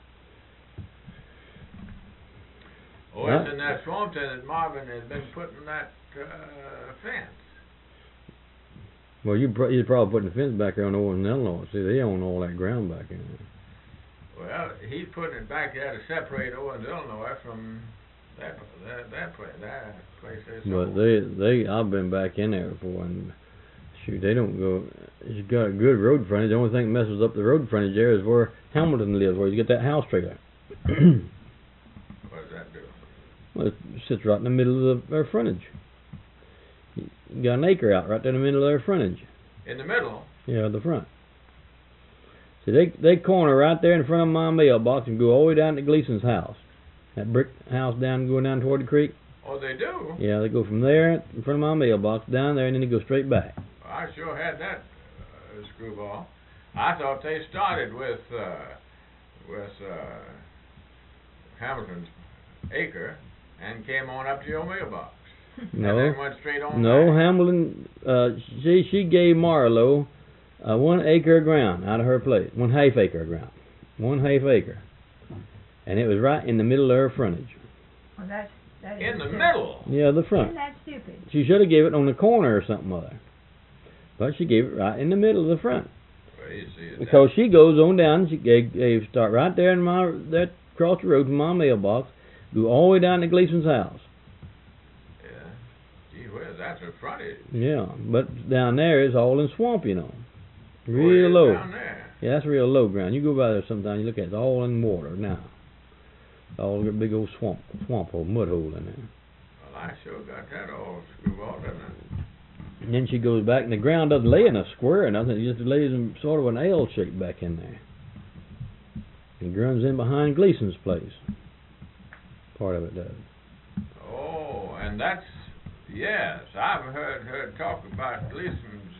Oh, it's in that swamp that Marvin has been putting that fence. Well, you're probably putting the fence back there on Owen and Illinois. See, they own all that ground back in there. Well, he's putting it back there to separate Owens, Illinois from that place. But I've been back in there before, and shoot, they don't go. It's got a good road frontage. The only thing that messes up the road frontage there is where Hamilton lives, where you get that house trailer. What does that do? Well, it sits right in the middle of their frontage. You got an acre out right there in the middle of their frontage. In the middle? Yeah, the front. See, they corner right there in front of my mailbox and go all the way down to Gleason's house. That brick house going down toward the creek. Oh, they do? Yeah, they go from there in front of my mailbox down there, and then they go straight back. Well, I sure had that screwball. I thought they started with Hamilton's acre and came on up to your mailbox. No. And then went straight on No, back. Hamilton, she gave Marlowe 1 acre of ground out of her place. 1/2 acre of ground. 1/2 acre. And it was right in the middle of her frontage. Well, that is In the stupid. middle? Yeah, the Isn't front. that stupid? She should have gave it on the corner or something other. But she gave it right in the middle of the front. Well, you see, Because she goes on down, she gave start right there in that across the road from my mailbox, go all the way down to Gleason's house. Yeah. Gee whiz, that's a frontage. Yeah, but down there is all in swamp, you know. Oh, Real it's low. down there. Yeah, that's real low ground. You go by there sometime, you look at it, it's all in water now. All a big old swamp hole, mud hole in there. Well, I sure got that all screwball, didn't I? And then she goes back, and the ground doesn't lay in a square or nothing. It just lays in sort of an L shape back in there. It runs in behind Gleason's place. Part of it does. Oh, and that's, yes, I've heard talk about Gleason's,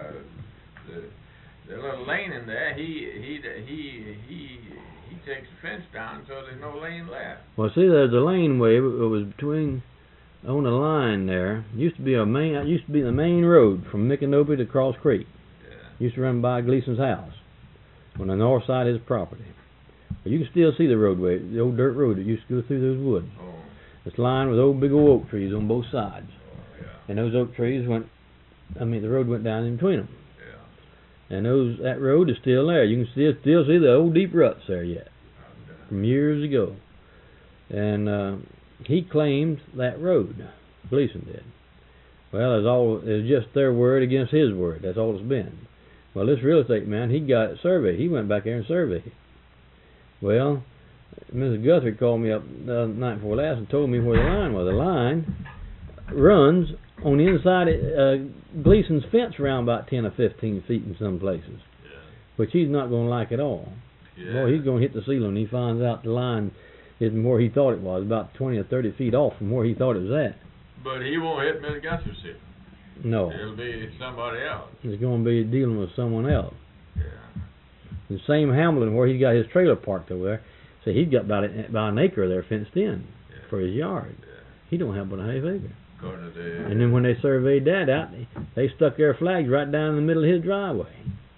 the little lane in there. He takes the fence down so there's no lane left. Well, see, there's a laneway. It was between on the line there. Used to be the main road from Micanopy to Cross Creek. Yeah. Used to run by Gleason's house on the north side of his property. But you can still see the roadway, the old dirt road that used to go through those woods. Oh. It's lined with old big old oak trees on both sides. Oh, yeah. And those oak trees the road went down in between them. Yeah. And that road is still there. You can still see the old deep ruts there yet from years ago. And he claimed that road. Gleason did. Well, it's just their word against his word. That's all it's been. Well, this real estate man, he got it surveyed. He went back there and surveyed. Well, Mrs. Guthrie called me up the night before last and told me where the line was. The line runs on the inside of Gleason's fence around about 10 or 15 feet in some places, which he's not going to like at all. Boy, he's going to hit the ceiling when he finds out the line isn't where he thought it was, about 20 or 30 feet off from where he thought it was at. But he won't hit Miss Guthrie's ceiling. No. It'll be somebody else. He's going to be dealing with someone else. Yeah. The same Hamilton where he got his trailer parked over there, so he's got about an acre there fenced in for his yard. Yeah. He don't have but a half acre. According to the... And then when they surveyed that out, they stuck their flags right down in the middle of his driveway.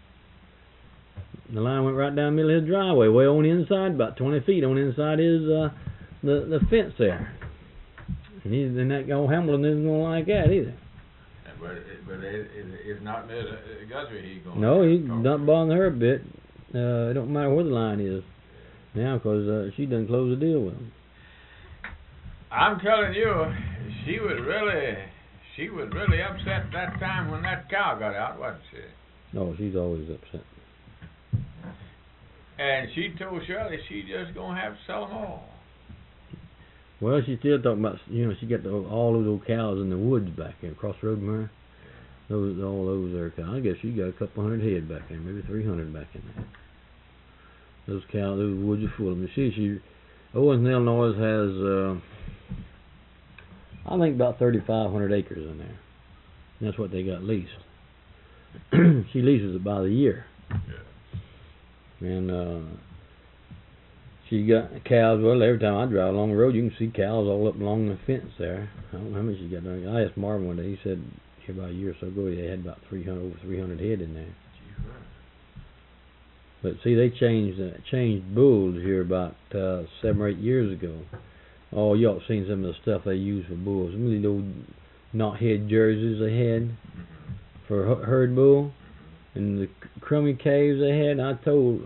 The line went right down the middle of his driveway, way on the inside, about 20 feet on the inside is the fence there. And that old Hamilton isn't going to like that either. But it's not Miss Guthrie he's going No, he's not bothering her a bit. It don't matter where the line is now, because she done closed the deal with him. I'm telling you, she was really upset that time when that cow got out, wasn't she? No, she's always upset. And she told Shirley she just gonna have to sell them all. Well, she's still talking about, she got all those old cows in the woods back there across the road from her. All those there cows. I guess she got a couple hundred head back there, maybe 300 back in there. Those cows, those woods are full of them. Owens and Illinois has, I think about 3,500 acres in there. And that's what they got leased. She leases it by the year. Yeah. And she got cows. Well, every time I drive along the road, you can see cows all up along the fence there. I don't know how many she got there. I asked Marvin one day. He said about a year or so ago they had about over 300 head in there. But see, they changed bulls here about 7 or 8 years ago. Oh, y'all seen some of the stuff they use for bulls. Some of these old knot-head jerseys they had for herd bull, and the crummy caves they had. I told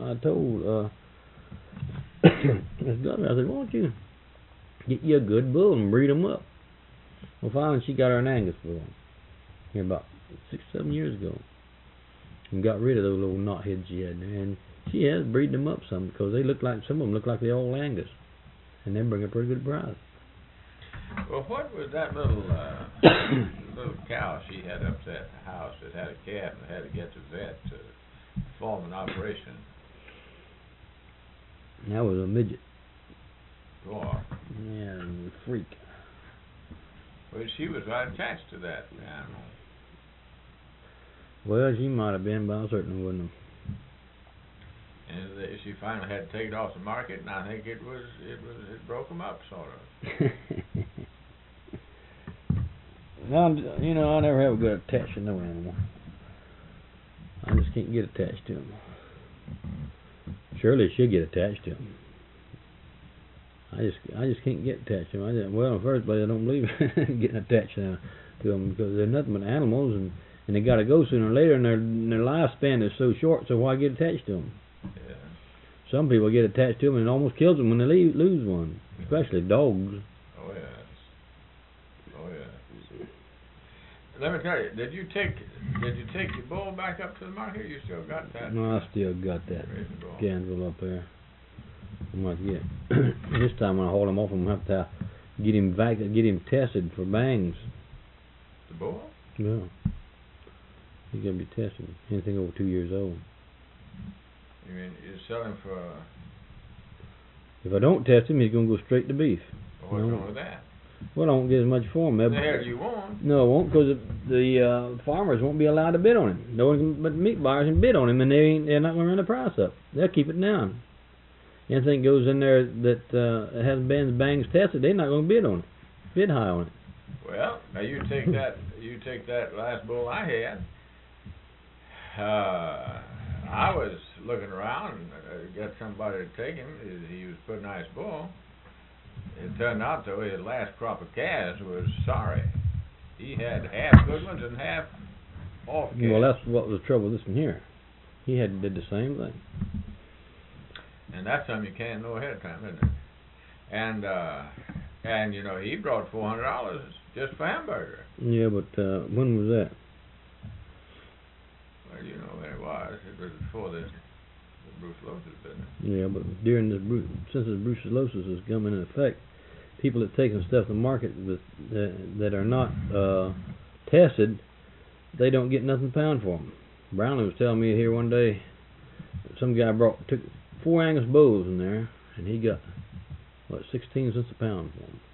Miss Guthrie, I said, why don't you get you a good bull and breed them up? Well, finally she got her an Angus bull here about 6 or 7 years ago, and got rid of those little knotheads she had there. And she has breed them up some, because they look like, some of them look like the old Angus, and they bring a pretty good price. Well, what was that little cow she had up at the house that had a calf and had to get to vet to perform an operation? That was a midget. Go on. Yeah, a freak. Well, she was right attached to that animal. Well, she might have been, but I certainly wouldn't have. And she finally had to take it off the market, and I think it broke them up, sort of. Now, I never have a good attached to no animal. I just can't get attached to them. Surely she'll get attached to them. I just can't get attached to them. Well, in the first place, I don't believe in getting attached to them, because they're nothing but animals, and they got to go sooner or later, and their lifespan is so short. So why get attached to them? Yeah. Some people get attached to them, and it almost kills them when they lose one, especially dogs. Oh yes. Oh yes. Let me tell you, did you take your bull back up to the market? You still got that? No, I still got that Reasonable. Gainesville up there. I might get this time when I haul him off, I'm gonna have to get him tested for bangs. The bull? Yeah, he's gonna be tested. Anything over 2 years old. You mean you sell him for? If I don't test him, he's gonna go straight to beef. What's wrong with that? Well, I won't get as much for him. The hell you won't? No, I won't, because the farmers won't be allowed to bid on him. No one but meat buyers can bid on him, and they're not going to run the price up. They'll keep it down. Anything goes in there that hasn't been bangs tested, they're not going to bid on it. Bid high on it. Well, now you take that last bull I had. I was looking around and got somebody to take him. He was a pretty nice bull. It turned out, though, his last crop of calves was sorry. He had half good ones and half off calves. Well, that's what was the trouble with this one here. He did the same thing. And that's something you can't know ahead of time, isn't it? And he brought $400 just for hamburger. Yeah, but when was that? Well, you know when it was. It was before this the brucellosis business. Yeah, but during this since this brucellosis has come into effect, people that taking stuff to market that are not tested, they don't get nothing pound for them. Brownlee was telling me here one day, some guy took 4 Angus bulls in there, and he got 16 cents a pound for them.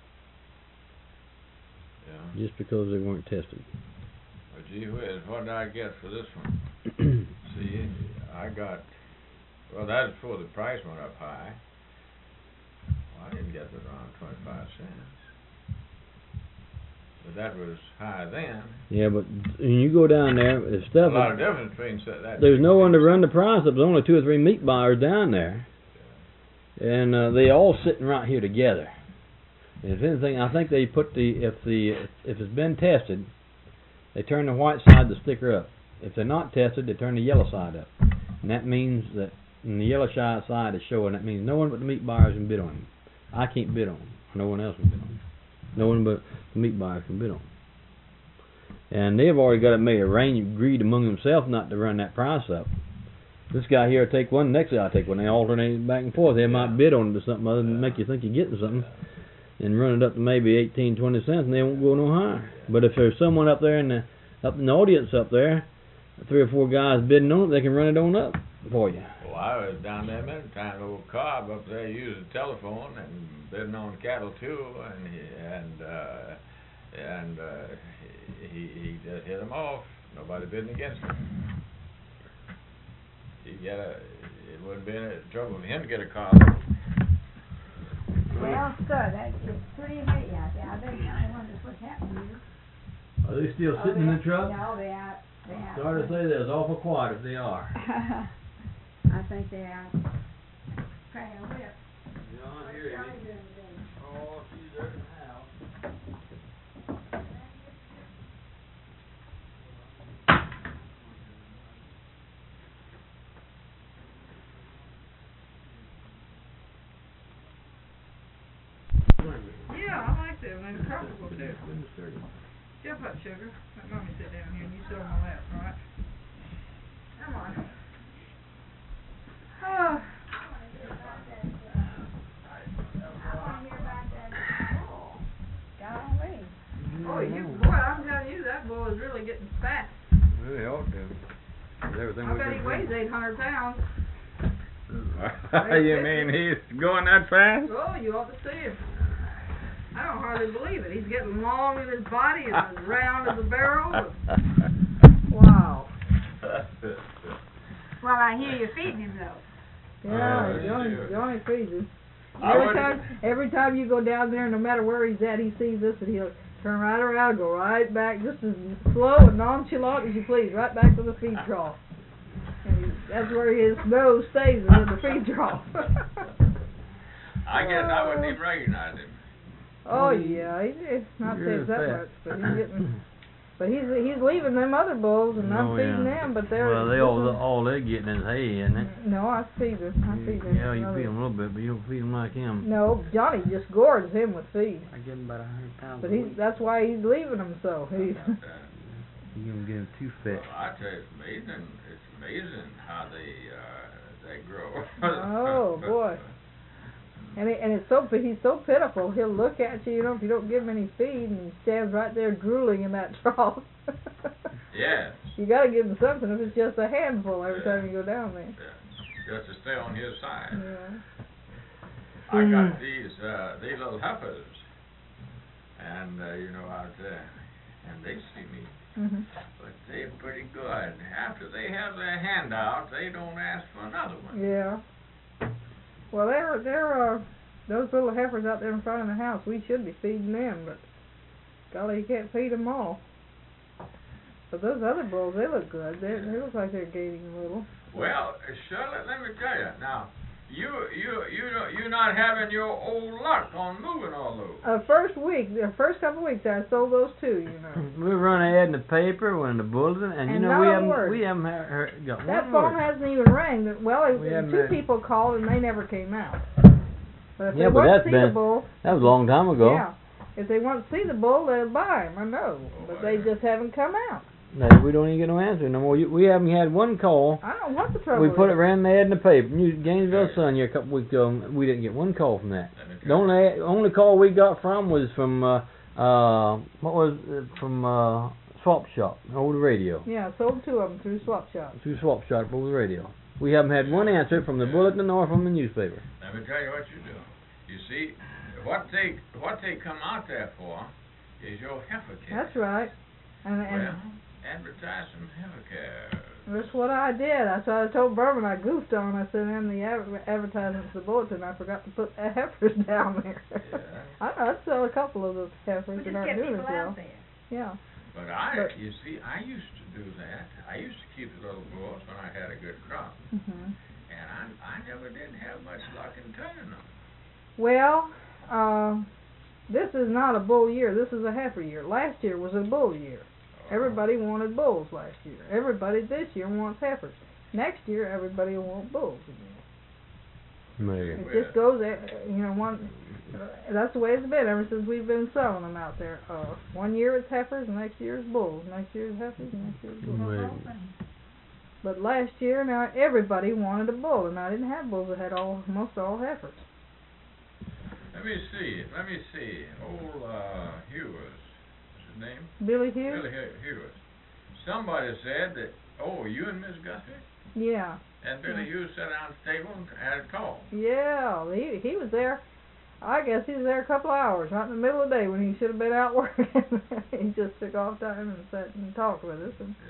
Yeah. Just because they weren't tested. Well, gee whiz, what did I get for this one? See, I got. Well, that was before the price went up high. Well, I didn't get it around 25 cents. But that was high then. Yeah, but when you go down there, there's stuff. A lot of difference between that. There's no one to run the price up. There's only 2 or 3 meat buyers down there, and they all sitting right here together. And if anything, I think they put if it's been tested, they turn the white side of the sticker up. If they're not tested, they turn the yellow side up, and that means that the yellow side is showing. That means no one but the meat buyers can bid on them. I can't bid on them. No one else can bid on them. No one but the meat buyers can bid on them. And they've already got it made agreed among themselves not to run that price up. This guy here will take one, next guy will take one. They alternate back and forth. They might bid on it to something other than make you think you're getting something, and run it up to maybe 18, 20 cents, and they won't go no higher. But if there's someone up there in the audience up there, 3 or 4 guys bidding on it, they can run it on up for you. Well, I was down there many times. Old Cobb up there used the telephone and bidding on cattle too, and he just hit them off. Nobody bidding against him. It wouldn't be any trouble for him to get a car. Well, sir, that's pretty heavy out there. I bet you I wonder what's happening here. Are they still sitting in the truck? No, they out. Sorry to say that. It's awful quiet if they are. I think they're out. Praying a whip. Yeah, I hear you. Oh, she's there in the house. Yeah, I like them. They're comfortable too. Jump up, sugar. Let mommy sit down here and you sit on my lap, all right? Come on. Oh. Oh, boy, I'm telling you, that boy is really getting fat. Really ought to. Everything I bet he weighs 800 pounds. You mean he's going that fast? Oh, you ought to see him. I don't hardly believe it. He's getting long in his body and as round as a barrel. Wow. Well, I hear you feeding him though. Yeah, Johnny feeds him. Every time you go down there, no matter where he's at, he sees us and he'll turn right around and go right back, just as slow and nonchalant as you please, right back to the feed trough. And that's where his nose stays, in the feed trough. I guess I wouldn't even recognize him. Oh yeah, he's not says that much, but he's getting. But he's leaving them other bulls, and I'm feeding them. But they're all they're getting is hay, isn't it? No, I feed them. Yeah, you feed them a little bit, but you don't feed them like him. No, Johnny just gorges him with feed. I give him about 100 pounds. But that's why he's leaving them so. You gonna get him too fat. Well, I tell you, it's amazing. It's amazing how they grow. Oh boy. And he's so pitiful. He'll look at you, if you don't give him any feed, and he stands right there drooling in that trough. Yes. You got to give him something if it's just a handful every time you go down there. Yeah. Just to stay on his side. Yeah. I got these little heifers, and out there, and they see me. Mm-hmm. But they're pretty good. After they have their handout, they don't ask for another one. Yeah. Well, there those little heifers out there in front of the house. We should be feeding them, but golly, you can't feed them all. But those other bulls, they look good. They look like they're gaining a little. Well, Charlotte, let me tell you now. You're not having your old luck on moving all those. The first couple of weeks, I sold those too. We run an ad in the paper, in the bulletin, and we haven't got that one phone word. hasn't even rang. Well, two people called and they never came out. But if they want to see the bull, that was a long time ago. Yeah, if they want to see the bull, they'll buy him. I know, but they just haven't come out. No, we don't even get no answer no more. We haven't had one call. I don't know what the trouble We put is. it ran the ad in the paper. Gainesville Sun here a couple weeks ago. And we didn't get one call from that. The only call we got from was from Swap Shop over the radio. Yeah, sold 2 of them through Swap Shop. Through Swap Shop over the radio. We haven't had one answer from the Bulletin or from the newspaper. Let me tell you what you do. You see, what they come out there for is your heifer care. That's right. And Well, advertise some heifer care. that's what I did. That's what I told Berman. I goofed on. I said in the advertisements of the bulletin, I forgot to put heifers down there. Yeah. I'd sell a couple of those We heifers just that aren't get doing people as well. out there. Yeah. But you see, I used to do that. I used to keep the little bulls when I had a good crop. Mhm. And I never did have much luck in turning them. Well, this is not a bull year. This is a heifer year. Last year was a bull year. Everybody wanted bulls last year. Everybody this year wants heifers. Next year, everybody will want bulls again. Maybe. It just goes, that's the way it's been ever since we've been selling them out there. One year it's heifers, next year it's bulls. Next year it's heifers, next year it's bulls. Maybe. But last year, now everybody wanted a bull, and I didn't have bulls. I had almost all heifers. Let me see. Old Hughes, what's his name? Billy Hughes? Billy Hughes. Somebody said that, you and Miss Guthrie? Yeah. And Billy Hughes sat down at the table and had a call. Yeah, he was there. I guess he was there a couple of hours, right in the middle of the day when he should have been out working. He just took off time and sat and talked with us. And,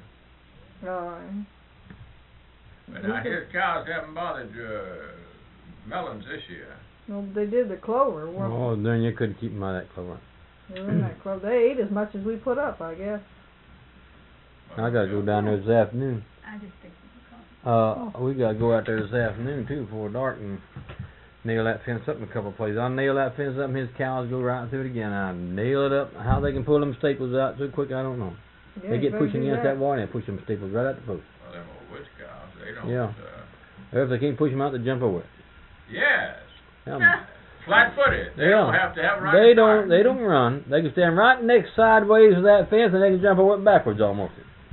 But now his cows haven't bothered melons this year. well, they did the clover. Oh, then you couldn't keep them out of that clover. They were in that clover. They ate as much as we put up, I guess. I gotta go down there this afternoon. I just think you can We gotta go out there this afternoon too before dark and nail that fence up in a couple of places. I'll nail that fence up and his cows go right through it again. I'll nail it up. How they can pull them staples out so quick, I don't know. Yeah, They you get better pushing do against that wall and they push them staples right out the post. Well, them old witch cows, they don't. Yeah. Or if they can't push them out, they jump over it. Yes. Yeah. Flat-footed. They Yeah. don't have to have right. They don't run. They can stand right next sideways of that fence and they can jump over it backwards almost.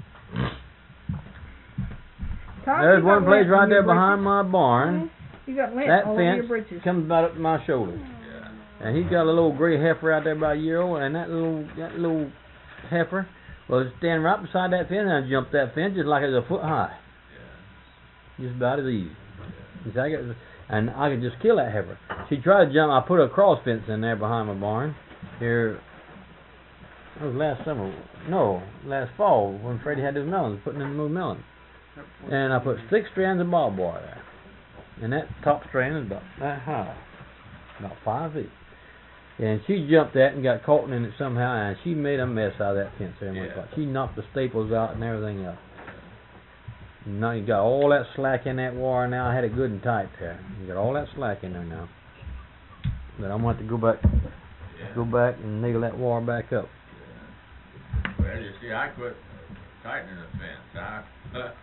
Tom, There's you one got place lint right on there your behind britches. my barn. You got lint That all over your fence britches. comes about up to my shoulder. Yeah. And he's got a little gray heifer out there about a year old, and that little heifer was standing right beside that fence, and I jumped that fence just like it was a foot high. Just about as easy. You see, I could just kill that heifer. She tried to jump. I put a cross fence in there behind my barn. Here, it was last fall when Freddie had his melons, putting in those melons. And I put 6 strands of barbed wire there. And that top strand is about that high, about 5 feet. And she jumped that and got caught in it somehow, and she made a mess out of that fence there. Yeah. She knocked the staples out and everything else. Now you got all that slack in that wire now. I had it good and tight there. You got all that slack in there now. But I'm going to have to go back and nail that wire back up. Well, you see, I quit tightening the fence.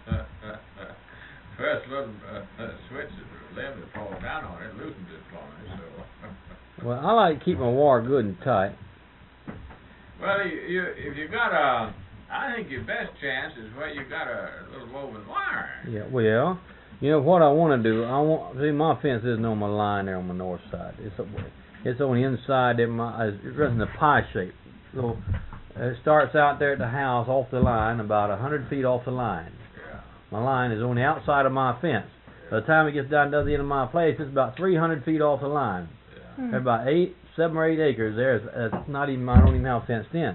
First little switch limb that falls down on it loosens it for me. So. Well, I like to keep my wire good and tight. Well, if you got I think your best chance is where you got a little woven wire. Yeah, well, you know what I want to do? See, my fence isn't on my line there on my north side. It's on the inside. It runs in a pie shape. So it starts out there at the house off the line, about 100 feet off the line. Yeah. My line is on the outside of my fence. By the time it gets down to the end of my place, it's about 300 feet off the line. Yeah. There's about 7 or 8 acres there. It's not even, I don't even have fenced in.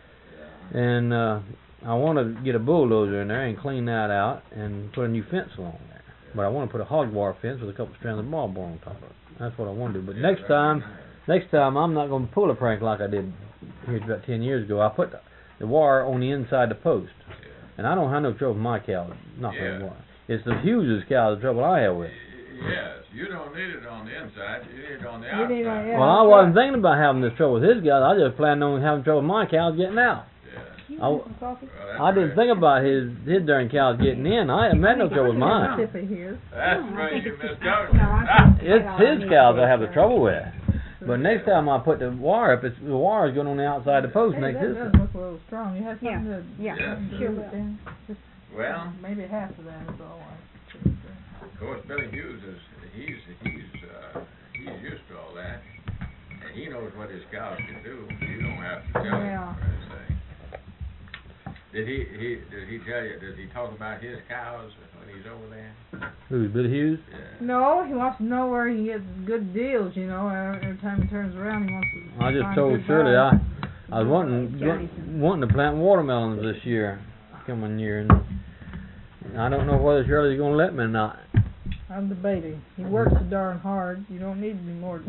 And I want to get a bulldozer in there and clean that out and put a new fence along there. But I want to put a hog wire fence with a couple strands of barbed wire on top of it. That's what I want to do. But next time I'm not going to pull a prank like I did here about 10 years ago. I put the wire on the inside the post. And I don't have no trouble with my cows knocking the wire. It's the Hughes' cows the trouble I have with. Yes, you don't need it on the inside, you need it on the outside. Well, I wasn't thinking about having this trouble with his cows. I just planned on having trouble with my cows getting out. I didn't think about his darn cows getting in. I haven't had no trouble with mine. That's where you missed out. It's his cows I have the trouble with. But next time I put the wire up, the wire's going on the outside of the post Hey, next that to does this. look a little strong. You have something to Yeah. Yeah. Sure do will. it then? Just Well, maybe half of that is all of course, Billy Hughes he's used to all that, and he knows what his cows can do. You don't have to tell Yeah. him, per se. Did he tell you? Does he talk about his cows when he's over there? Who's Billy Hughes? Yeah. No, he wants to know where he gets good deals, you know. Every time he turns around, he wants to I just find told good Shirley buys. I was wanting to plant watermelons this year, coming year, and I don't know whether Shirley's going to let me or not. I'm debating. He works so darn hard. You don't need any more.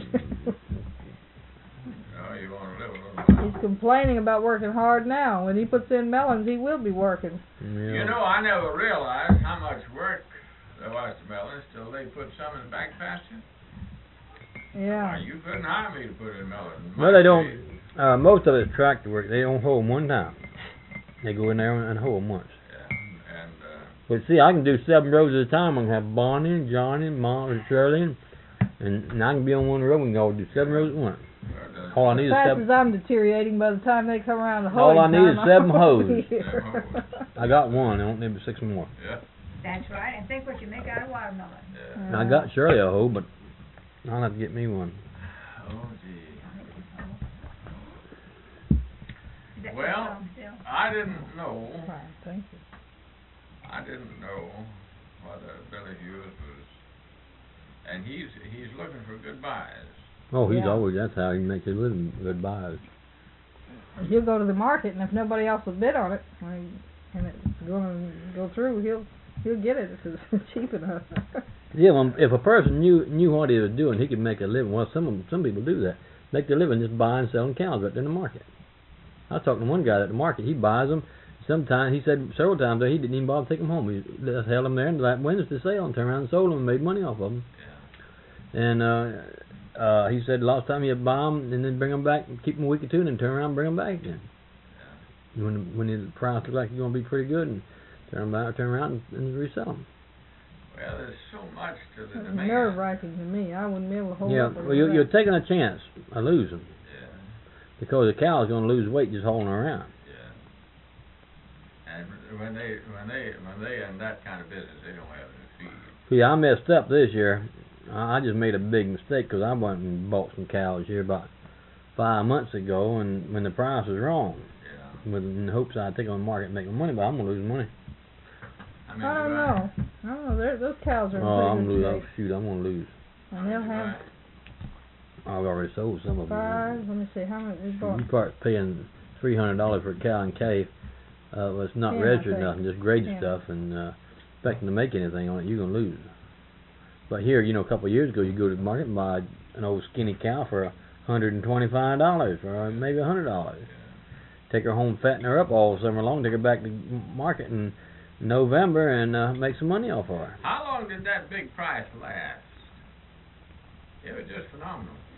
Oh, you want to live a little while. He's complaining about working hard now. When he puts in melons, he will be working. Yeah. You know, I never realized how much work there was to melons till they put some in the back pasture. Yeah. You couldn't hire me to put in melons. Well, they don't. Most of it's tractor work. They don't hoe 'em one time. They go in there and hoe 'em once. Yeah, and But see, I can do 7 rows at a time. I can have Bonnie and Johnny and Mom and Shirley, and I can be on one row and go do 7 rows at once. All I need As is fast 7. as I'm deteriorating, by the time they come around the All hoeing I need is time, 7 I'll be hoes. here. I got one. I don't need but 6 more. yeah, That's right, and think what you make out of watermelon. yeah. And I got Shirley a hoe, but I'll have to get me one. Oh, gee. Is that Well, some still? I didn't know. Fine, thank you. I didn't know whether Billy Hughes was, and he's looking for good buys. Oh, he's Yeah. always, that's how he makes his living, good buys. He'll go to the market, and if nobody else will bid on it, and it's going to go through, he'll get it if it's cheap enough. Yeah, well, if a person knew what he was doing, he could make a living. Well, some people do that. Make their living just buying and selling cows right there in the market. I was talking to one guy at the market. He buys them. Sometimes, he said several times that he didn't even bother to take them home. He just held them there and let Wednesday sale and turned around and sold them and made money off of them. Yeah. And he said last time he'd buy them and then bring them back and keep them a week or two and then turn around and bring them back again. Yeah. When the price looks like it's going to be pretty good, and turn around and resell them. Well, there's so much to the It's demand. nerve-wracking to me. I wouldn't be able to hold Yeah, up. well, you're taking a chance of losing Yeah, because the cow's going to lose weight just hauling around. yeah. And when they in that kind of business, they don't have any feed. See, I messed up this year. I just made a big mistake because I went and bought some cows here about 5 months ago, and when the price was wrong, Yeah. in the hopes I'd take it on the market and make money, but I'm gonna lose money. I mean, I don't know. I don't know. Those cows are in Oh, I'm pretty gonna good lose. shape. Shoot, I'm gonna lose. And they'll have I've already sold some of them. 5. Let me see how much we bought. You start paying $300 for a cow and calf. Well, it's not 10, I registered think. nothing, just graded 10. stuff, and expecting to make anything on it, you're gonna lose. But here, a couple of years ago, you go to the market and buy an old skinny cow for $125 or maybe $100. Take her home, fatten her up all summer long, take her back to market in November and make some money off of her. How long did that big price last? It was just phenomenal.